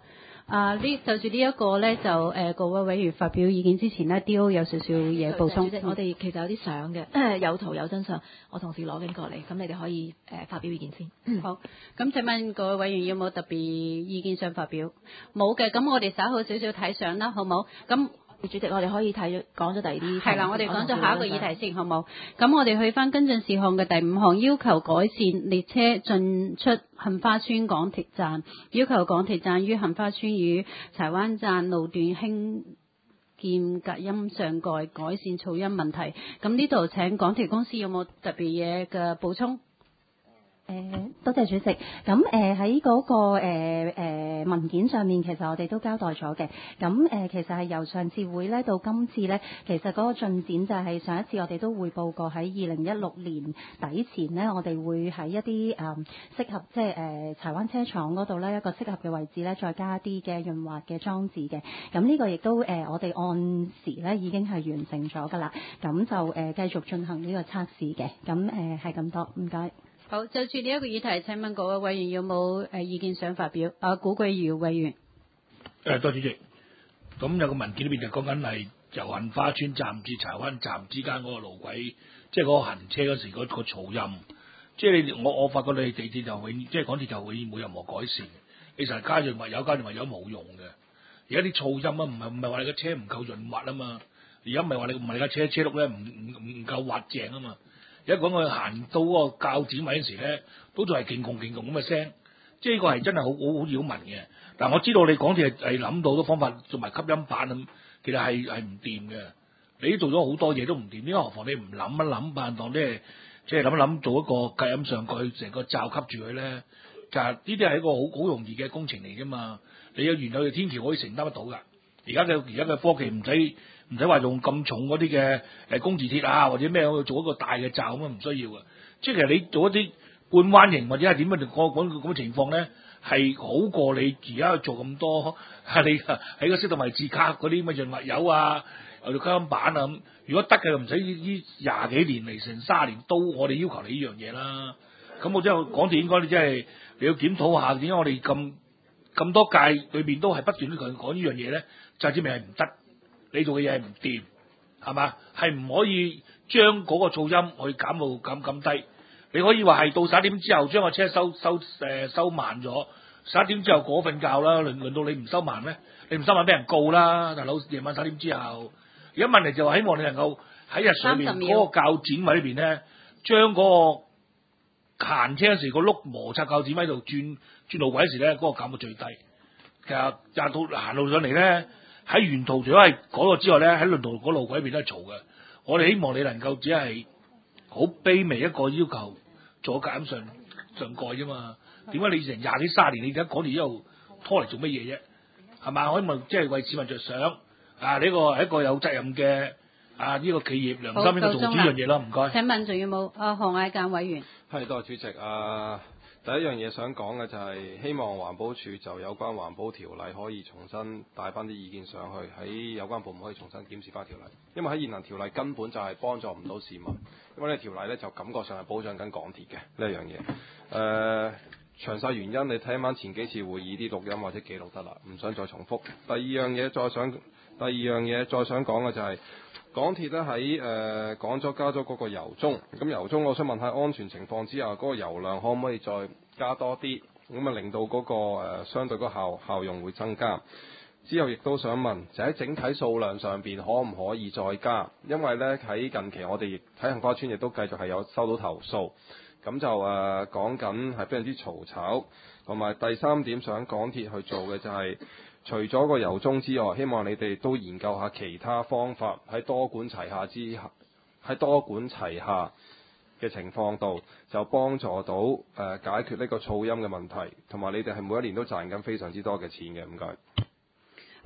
就住呢一個咧，就各位委員發表意見之前呢 D.O 有少少嘢補充。 主席，我哋其實有啲相嘅，有圖有真相，我同事攞緊過嚟，咁你哋可以發表意見先。 好，咁請問各位委員有冇特別意見想發表？冇嘅，咁我哋稍後少少睇相啦，好冇？咁主席，我哋可以講咗第二啲。 係啦，我哋講咗下一個議題先，好冇？咁我哋去翻跟進事項嘅第5項，要求改善列車進出杏花邨港鐵站，要求港鐵站於杏花邨與柴灣站路段興建隔音上蓋，改善噪音問題。咁呢度請港鐵公司有冇特別嘢嘅補充？ 多謝主席。咁喺嗰個文件上面，其實我哋都交代咗嘅。咁其實係由上次會咧到今次咧，其實嗰個進展就係上一次我哋都匯報過喺2016年底前呢，我哋會喺一啲適合即係柴灣車廠嗰度咧一個適合嘅位置咧，再加一啲嘅潤滑嘅裝置嘅。咁呢個亦都我哋按時咧已經係完成咗㗎啦。咁就繼續進行呢個測試嘅。咁係咁多，唔該。 好，就住呢一個議題，請問各位委員有冇意見想發表？古貴堯委員。 多主席。咁有個文件裏邊就講緊係由杏花邨站至柴灣站之間嗰個路軌，即係嗰個行車嗰時嗰個噪音。即係我發覺你地鐵就即係港鐵就永遠冇任何改善。你成日加潤滑油冇用嘅。而家啲噪音啊，唔係話你個車唔夠潤滑啊嘛。而家唔係話你架車轆咧唔夠滑淨啊嘛。而家講佢行到嗰個鉸剪位嗰時咧，都仲係勁共咁嘅聲，即係呢個係真係好擾民嘅。但我知道你港鐵係諗到好多方法做埋吸音板咁，其實係唔掂嘅。你做咗好多嘢都唔掂，點解何況你唔諗一諗辦當即係諗一諗做一個隔音上蓋成個罩吸住佢咧？就係呢啲係一個好容易嘅工程嚟㗎嘛。你有原有嘅天橋可以承擔得到㗎。而家嘅科技唔使話用咁重嗰啲嘅工字鐵啊，或者咩去做一個大嘅罩咁啊，唔需要嘅。即係其實你做一啲半彎形或者係點樣講咁嘅情況咧，係好過你而家去做咁多。你喺個適當位置卡嗰啲咁嘅潤滑油啊，又做吸音板啊咁。如果得嘅，就唔使呢20幾年嚟成30年都我哋要求你呢樣嘢啦。咁我真係港鐵應該你要檢討下點解我哋咁多屆裏邊都係不斷都講呢樣嘢咧，就證明係唔得。你做嘅嘢係唔掂，係嘛？係唔可以將嗰個噪音去減到咁低。你可以話係到11點之後將個車收慢咗，11點之後過瞓覺啦。輪到你唔收慢咩？你唔收慢俾人告啦，大佬。夜晚11點之後，而家問題就係希望你能夠喺日上面嗰個鉸剪位裏邊咧，將嗰個行車嗰時個轆摩擦鉸剪位度轉路軌嗰時咧，嗰個減到最低。其實行路上嚟咧。喺沿途除咗係嗰個之外咧，喺輪途嗰路軌邊都係嘈嘅。我哋希望你能夠只係好卑微一個要求，做隔音上蓋啫嘛。點解你成20幾30年，你而家港鐵一路拖嚟做乜嘢啫？係嘛？我希望即係為市民着想。呢個係一個有責任嘅呢個企業良心應該做呢樣嘢咯。唔該。 請問仲有冇何艾間委員？ 係，多謝主席。第一樣嘢想講嘅就係希望環保署就有關環保條例可以重新帶翻啲意見上去，喺有關部門可以重新檢視翻條例，因為喺現行條例根本就係幫助唔到市民，因為呢條例咧就感覺上係保障緊港鐵嘅呢一樣嘢。詳細原因你睇翻前幾次會議啲錄音或者記錄得啦，唔想再重複。第二樣嘢再想講嘅就係、港鐵咧喺講咗加咗嗰個油鐘，咁油鐘我想問下安全情況之下，嗰、嗰個油量可唔可以再加多啲，咁啊令到嗰、嗰個相對個效用會增加。之後亦都想問，就喺整體數量上邊可唔可以再加？因為咧喺近期我哋喺杏花邨亦都繼續係有收到投訴，咁就講緊係非常之嘈吵。同埋第三點想港鐵去做嘅就係、除咗個油鐘之外，希望你哋都研究下其他方法，喺多管齊下嘅情況度，就幫助到解決呢個噪音嘅問題。同埋你哋係每一年都賺緊非常之多嘅錢嘅，唔該。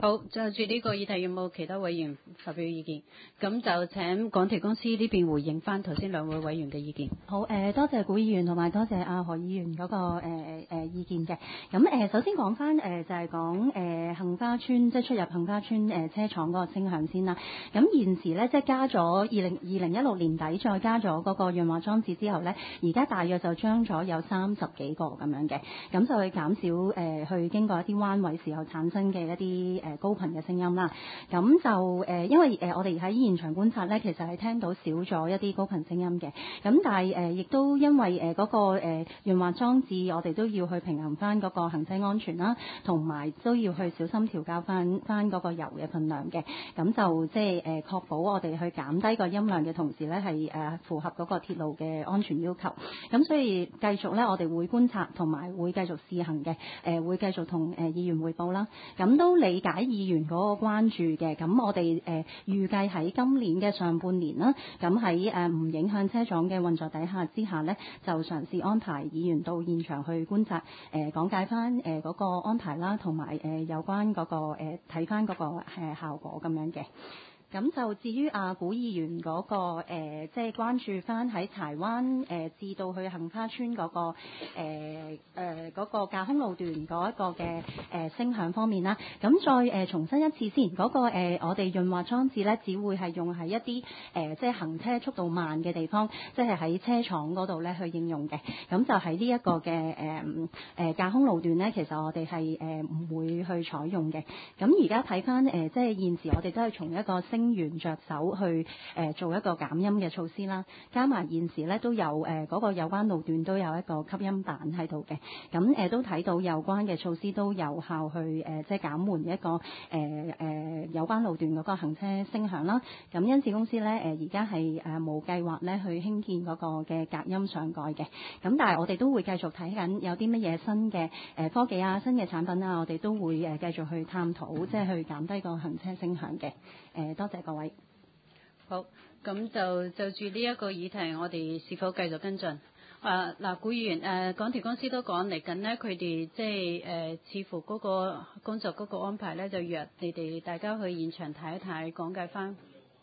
好，就住呢個議題有冇其他委員發表意見？咁就請港鐵公司呢邊回應翻頭先兩位委員嘅意見。 好，多謝古議員同埋多謝阿何議員嗰個意見嘅。咁首先講翻就係講杏花邨即係出入杏花邨車廠嗰個聲響先啦。咁現時咧即係加咗2016年底再加咗嗰個潤滑裝置之後咧，而家大約就將咗有30幾個咁樣嘅，咁就去減少去經過一啲彎位時候產生嘅一啲高頻嘅聲音啦。咁就因為我哋喺現場觀察咧，其實係聽到少咗一啲高頻聲音嘅。咁但係亦都因為嗰個潤滑裝置，我哋都要去平衡翻嗰個行車安全啦，同埋都要去小心調校翻嗰個油嘅分量嘅。咁就即係確保我哋去減低個音量嘅同時咧，係符合嗰個鐵路嘅安全要求。咁所以繼續咧，我哋會觀察同埋會繼續試行嘅。會繼續同議員匯報啦。咁都理解議員嗰個關注嘅。咁我哋預計喺今年嘅上半年啦，咁喺唔影響車廠嘅運作底下之下呢，就嘗試安排議員到現場去觀察，講解翻嗰個安排啦，同埋有關嗰個睇翻嗰個效果咁樣嘅。咁就至於古議員嗰個即係關注翻喺柴灣至到去杏花邨嗰個嗰個架空路段嗰一個嘅聲響方面啦。咁再重申一次先，嗰個我哋潤滑裝置咧，只會係用喺一啲即係行車速度慢嘅地方，即係喺車廠嗰度咧去應用嘅。咁就喺呢一個嘅架空路段咧，其實我哋係唔會去採用嘅。咁而家睇翻即係現時我哋都係從一個聲源着手去做一個減音嘅措施啦，加埋現時咧都有嗰個有關路段都有一個吸音板喺度嘅，咁都睇到有關嘅措施都有效去即係減緩一個有關路段嗰個行車聲響啦。咁因此公司咧而家係冇計劃咧去興建嗰個嘅隔音上蓋嘅，咁但係我哋都會繼續睇緊有啲乜嘢新嘅科技啊、新嘅產品啊，我哋都會繼續去探討，即係去減低個行車聲響嘅。多謝各位。 好，咁就住呢一個議題，我哋是否繼續跟進？嗱，古議員港鐵公司都講嚟緊呢，佢哋即係似乎嗰個工作嗰個安排咧，就約你哋大家去現場睇一睇，講解翻。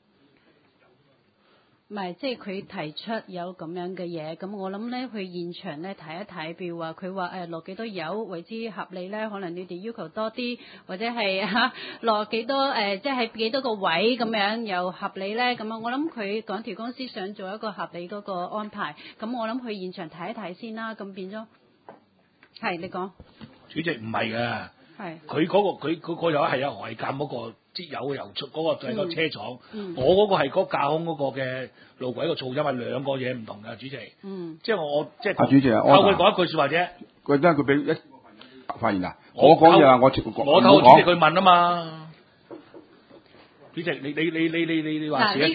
唔係，即係佢提出有咁樣嘅嘢，咁我諗咧去現場咧睇一睇，譬如話佢話落幾多油為之合理咧，可能你哋要求多啲，或者係落幾多即係幾多個位咁樣又合理咧，咁啊，我諗佢港鐵公司想做一個合理嗰個安排，咁我諗去現場睇一睇先啦，咁變咗係你講。 主席唔係㗎。 係佢嗰個油係有外鑑嗰個擠油嘅油出，嗰個就係個車廠。我嗰個係嗰架空嗰個嘅路軌個噪音係兩個嘢唔同㗎，主席。即係我即係。 主席啊， 透佢講一句説話啫。 佢真係佢俾一發言啊！我講嘢啊， 我透主席佢問啊嘛。主席，你話事啊？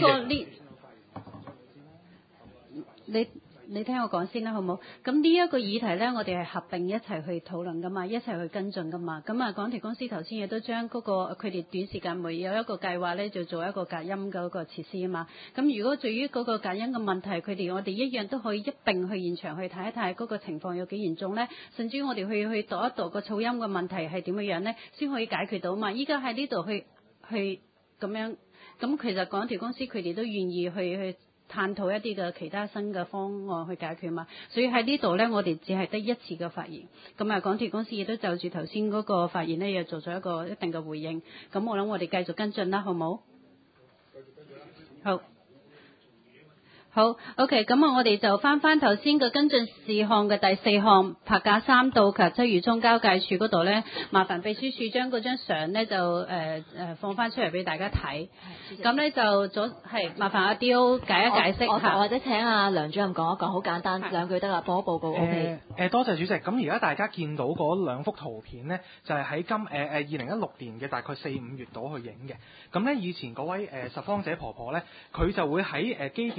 你聽我講先啦，好唔好？咁呢一個議題呢，我哋係合併一齊去討論噶嘛，一齊去跟進噶嘛。咁港鐵公司頭先亦都將嗰個佢哋短時間內有一個計劃呢，就做一個隔音嗰個設施啊嘛。咁如果對於嗰個隔音嘅問題，我哋一樣都可以一並去現場去睇一睇嗰個情況有幾嚴重呢？甚至我哋去度一度個噪音嘅問題係點樣呢？先可以解決到嘛。依家喺呢度去咁樣，咁其實港鐵公司佢哋都願意去探討一啲嘅其他新嘅方案去解決嘛，所以喺呢度呢，我哋只係得一次嘅發言。咁港鐵公司亦都就住頭先嗰個發言呢，又做咗一個一定嘅回應。咁我諗我哋繼續跟進啦，好冇？好。好 ，OK， 咁我哋就翻頭先嘅跟進事項嘅第4項，柏架3道及鰂魚涌交界處嗰度咧，麻煩秘書處將嗰張相咧就放翻出嚟俾大家睇。咁咧就係麻煩阿 D.O. 解一解釋下， 或者請阿梁主任講一講，好簡單兩句得啦，報一報告 OK。 多謝主席。咁而家大家見到嗰兩幅圖片咧，就係喺2016年嘅大概4、5月度去影嘅。咁咧以前嗰位拾荒者婆婆咧，佢就會喺機電署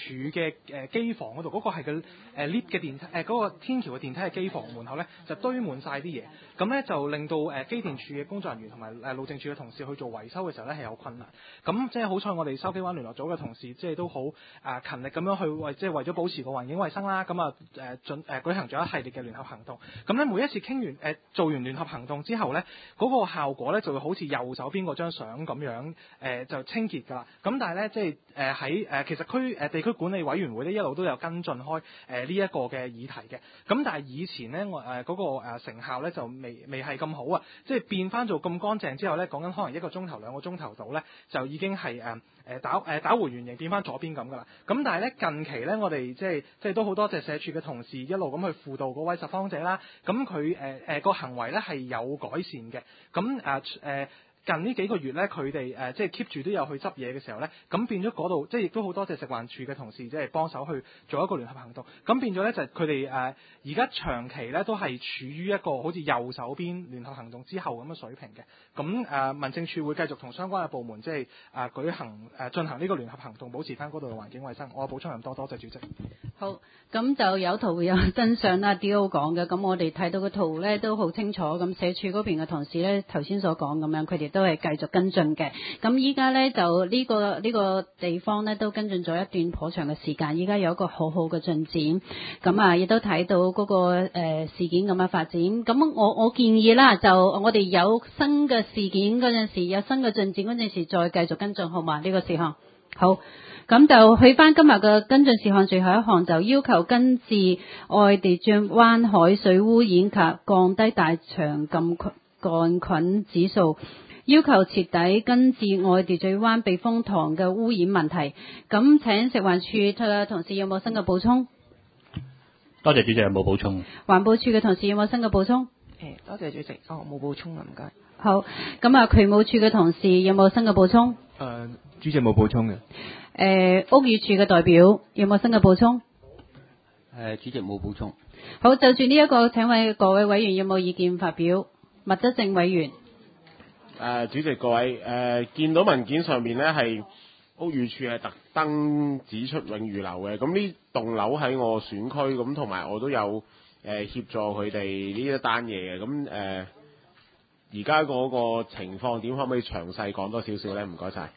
處嘅機房嗰度，嗰、個係個lift 嘅電梯嗰、個天橋嘅電梯嘅機房門口咧，就堆滿晒啲嘢，咁咧就令到機電處嘅工作人員同埋路政處嘅同事去做維修嘅時候咧係有困難。咁即係好彩我哋筲箕灣聯絡組嘅同事即係都好勤力咁樣去為咗保持個環境衛生啦，咁舉行咗一系列嘅聯合行動。咁咧每一次傾完做完聯合行動之後咧，嗰、個效果咧就會好似右手邊嗰張相咁樣就清潔㗎啦。咁但係咧即係喺其實地區管理委員會咧一路都有跟進開呢一個嘅議題嘅。咁但係以前咧嗰個成效咧就未係咁好啊，即係變翻做咁乾淨之後咧，講緊可能1個鐘頭2個鐘頭到咧，就已經係打回原形變翻左邊咁㗎啦。咁但係咧近期咧我哋即係都好多謝社署嘅同事一路咁去輔導嗰位拾荒者啦。咁佢個行為咧係有改善嘅。咁近呢幾個月咧，佢哋即係 keep 住都有去執嘢嘅時候咧，咁變咗嗰度即係亦都好多謝食環署嘅同事即係幫手去做一個聯合行動。咁變咗咧就係佢哋而家長期咧都係處於一個好似右手邊聯合行動之後咁嘅水平嘅。咁民政處會繼續同相關嘅部門即係進行呢個聯合行動，保持翻嗰度嘅環境衛生。我補充咁多，多謝主席。 好，咁就有圖有真相啦。D.O. 講嘅，咁我哋睇到個圖咧都好清楚。咁社署嗰邊嘅同事咧頭先所講咁樣，佢哋都係繼續跟進嘅。咁依家咧就呢個地方咧都跟進咗一段頗長嘅時間，依家有一個好好嘅進展。咁亦都睇到嗰個事件咁嘅發展。咁我建議啦，就我哋有新嘅事件嗰陣時，有新嘅進展嗰陣時，再繼續跟進，好嘛？呢個事項好。咁就去翻今日嘅跟進事項，最後一項就要求根治愛地將灣海水污染及降低大腸桿菌指數，要求徹底根治愛地咀灣避風塘嘅污染問題。咁請食環署嘅同事有冇新嘅補充？ 多謝主席，冇補充。 環保署嘅同事有冇新嘅補充？ 多謝主席。冇補充啦，唔該。 好，咁渠務署嘅同事有冇新嘅補充？ 主席冇補充嘅。 屋宇署嘅代表有冇新嘅補充？ 主席冇補充。 好，就住呢一個，請問各位委員有冇意見發表？麥德正委員。 主席各位，見到文件上面咧係屋宇署係特登指出永裕樓嘅，咁呢棟樓喺我選區，咁同埋我都有協助佢哋呢一單嘢嘅，咁而家嗰個情況點，可唔可以詳細講多少少咧？唔該晒。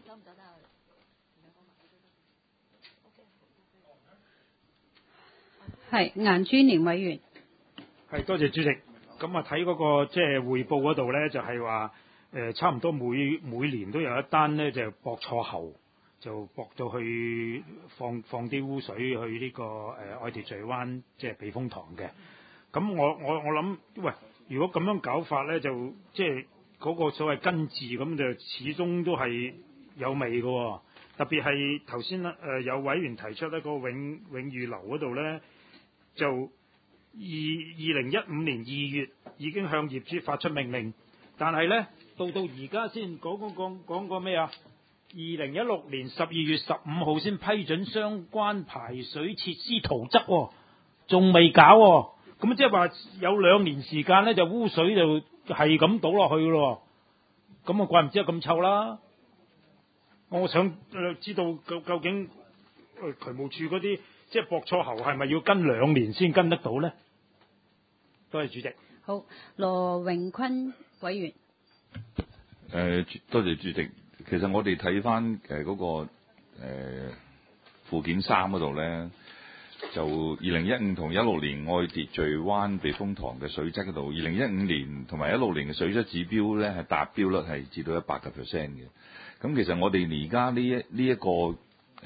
係顏朱年委員。 係，多謝主席。咁睇嗰個即係匯報嗰度咧，就係話差唔多每年都有一單咧，就駁錯喉，就駁到去放啲污水去呢個愛地咀灣即係避風塘嘅。咁我諗，喂，如果咁樣搞法咧，就即係嗰個所謂根治咁，就始終都係有味嘅喎。特別係頭先有委員提出咧，個永裕樓嗰度咧，就2015年2月已經向業主發出命令，但係咧到而家先講個咩啊？2016年12月15號先批准相關排水設施圖則喎，仲未搞喎。咁即係話有2年時間咧，就污水就係咁倒落去嘅咯。咁啊怪唔知得咁臭啦！我想知道究竟渠務處嗰啲即係駁錯喉係咪要跟2年先跟得到咧？多謝主席。 好，羅榮坤委員。 多謝主席。其實我哋睇翻嗰個附件3嗰度咧，就2015同16年愛地咀灣避風塘嘅水質嗰度，2015年同埋16年嘅水質指標咧係達標率係至到100%嘅。咁其實我哋而家呢一個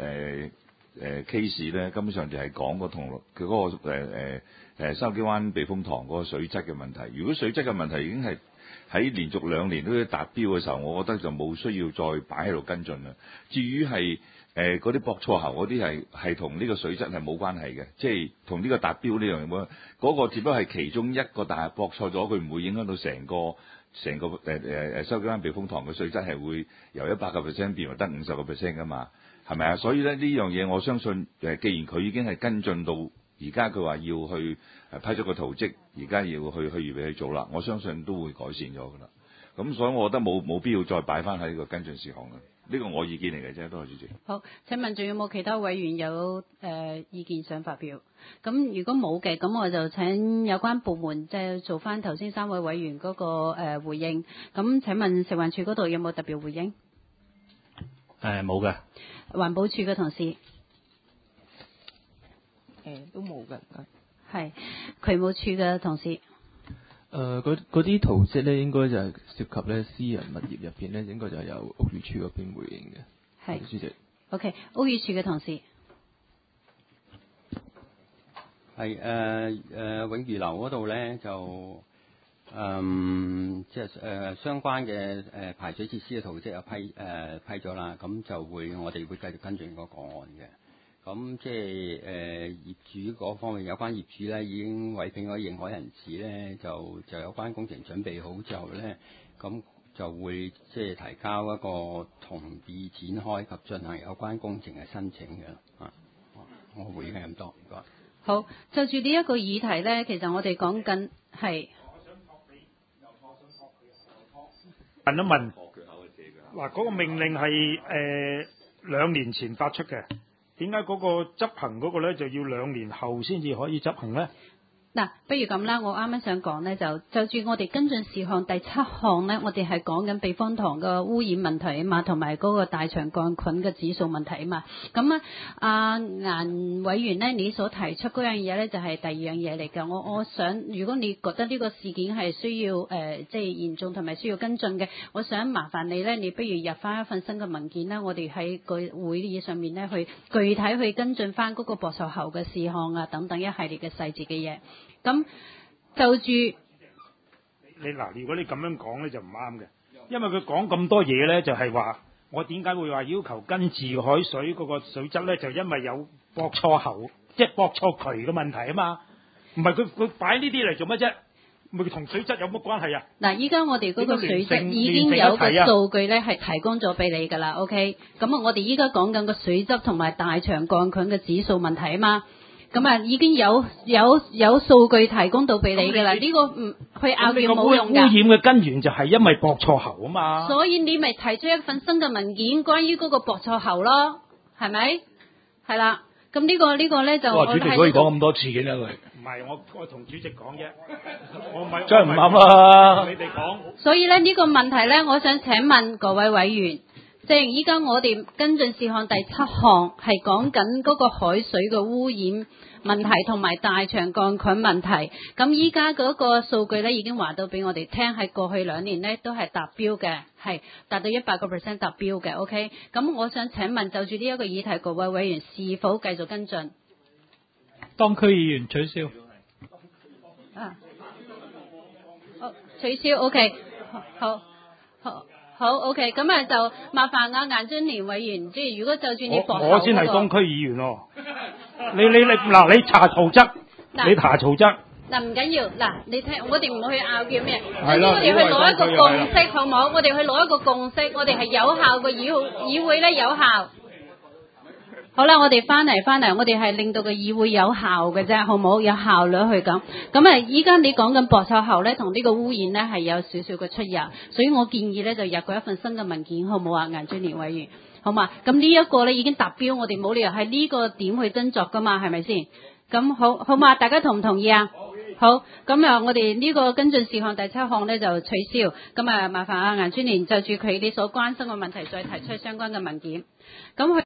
case 咧，根本上就係講個同佢嗰個筲箕灣避風塘嗰個水質嘅問題。如果水質嘅問題已經係喺連續2年都達標嘅時候，我覺得就冇需要再擺喺度跟進啦。至於係嗰啲駁錯喉嗰啲係同呢個水質係冇關係嘅，即係同呢個達標呢樣嘢嗰個只不過係其中一個，但係駁錯咗，佢唔會影響到成個筲箕灣避風塘嘅水質係會由100%變為得50%噶嘛，係咪啊？所以咧呢樣嘢，我相信既然佢已經係跟進到而家，佢話要去批咗個圖則，而家要去預備去做啦，我相信都會改善咗噶啦。 咁所以我覺得冇必要再擺翻喺呢個跟進事項啦。呢個我意見嚟嘅啫，多謝主席。 好，請問仲有冇其他委員有意見想發表？咁如果冇嘅，咁我就請有關部門即係做翻頭先3位委員嗰個回應。咁請問食環署嗰度有冇特別回應？ 冇嘅。 環保署嘅同事。 都冇嘅，唔該。 係渠務署嘅同事。 嗰啲圖則咧，應該就係涉及咧私人物業入邊咧，應該就係由屋宇署嗰邊回應嘅。 係， 主席。 OK， 屋宇署嘅同事。 係永裕樓嗰度咧就即係相關嘅排水設施嘅圖則又批咗啦，咁就我哋會繼續跟進個個案嘅。咁即係業主嗰方面，有關業主咧已經委聘咗認可人士咧，就有關工程準備好之後咧，咁就會即係提交一個同意展開及進行有關工程嘅申請嘅。我回應係咁多，唔該。 好，就住呢一個議題咧，其實我哋講緊係問一問，嗱嗰個命令係2年前發出嘅。點解嗰個執行嗰個咧就要2年後先至可以執行咧？ 嗱，不如咁啦，我啱啱想講咧，就住我哋跟進事項第7項咧，我哋係講緊避風塘嘅污染問題啊嘛，同埋嗰個大腸桿菌嘅指數問題啊嘛。咁啊，阿顏委員咧，你所提出嗰樣嘢咧，就係第二樣嘢嚟㗎。我想，如果你覺得呢個事件係需要即係嚴重同埋需要跟進嘅，我想麻煩你咧，你不如入翻一份新嘅文件啦，我哋喺個會議上面咧，去具體去跟進翻嗰個駁槽喉嘅事項啊，等等一系列嘅細節嘅嘢。咁就住如果你咁樣講咧就唔啱嘅，因為佢講咁多嘢咧，就係話我點解會話要求根治海水嗰個水質咧，就因為有駁錯喉，即係駁錯渠嘅問題啊嘛，唔係佢擺呢啲嚟做乜啫？咪同水質有乜關係啊？ 嗱，依家我哋嗰個水質已經有個數據咧，係提供咗俾你㗎啦。OK， 咁啊，我哋依家講緊個水質同埋大腸桿菌嘅指數問題啊嘛。咁啊，已經有數據提供到俾你㗎啦，呢個唔去拗撬冇用㗎。 污染嘅根源就係因為駁錯喉啊嘛。 所以你咪提出一份新嘅文件，關於嗰個駁錯喉咯，係咪？係啦，咁呢個咧就哇！主席可以講咁多次嘅佢。 唔係我同主席講啫，我唔係真係唔啱啊！ 你哋講。 所以咧呢個問題咧，我想請問各位委員。即係依家我哋跟進事項第7項係講緊嗰個海水嘅污染問題同埋大腸桿菌問題。咁依家嗰個數據咧已經話到俾我哋聽，喺過去2年咧都係達標嘅，係達到100% 達標嘅。OK， 咁我想請問就住呢一個議題，各位委員是否繼續跟進？ 當區議員取消。 取消 OK， 好 OK， 咁啊就麻煩顏遵年委員，即係如果就住你駁喉我先係當區議員喎。你查圖則，你查圖則。 嗱唔緊要，嗱你聽，我哋唔好去拗叫咩， 係啦， 我哋去攞一個共識，好唔好？我哋去攞一個共識，我哋係有效嘅議會咧有效。好啦，我哋翻嚟，我哋係令到個議會有效嘅啫，好唔好？有效率去咁。咁啊，依家你講緊駁臭喉咧，同呢個污染咧係有少少嘅出入，所以我建議咧就入過一份新嘅文件，好唔好啊？顏遵年委員，好嘛？咁呢一個咧已經達標，我哋冇理由喺呢個點去斟酌噶嘛，係咪先？咁好嘛？大家同唔同意啊？好，咁啊，我哋呢個跟進事項第7項咧就取消，咁啊，麻煩顏遵年就住佢哋所關心嘅問題再提出相關嘅文件，咁佢。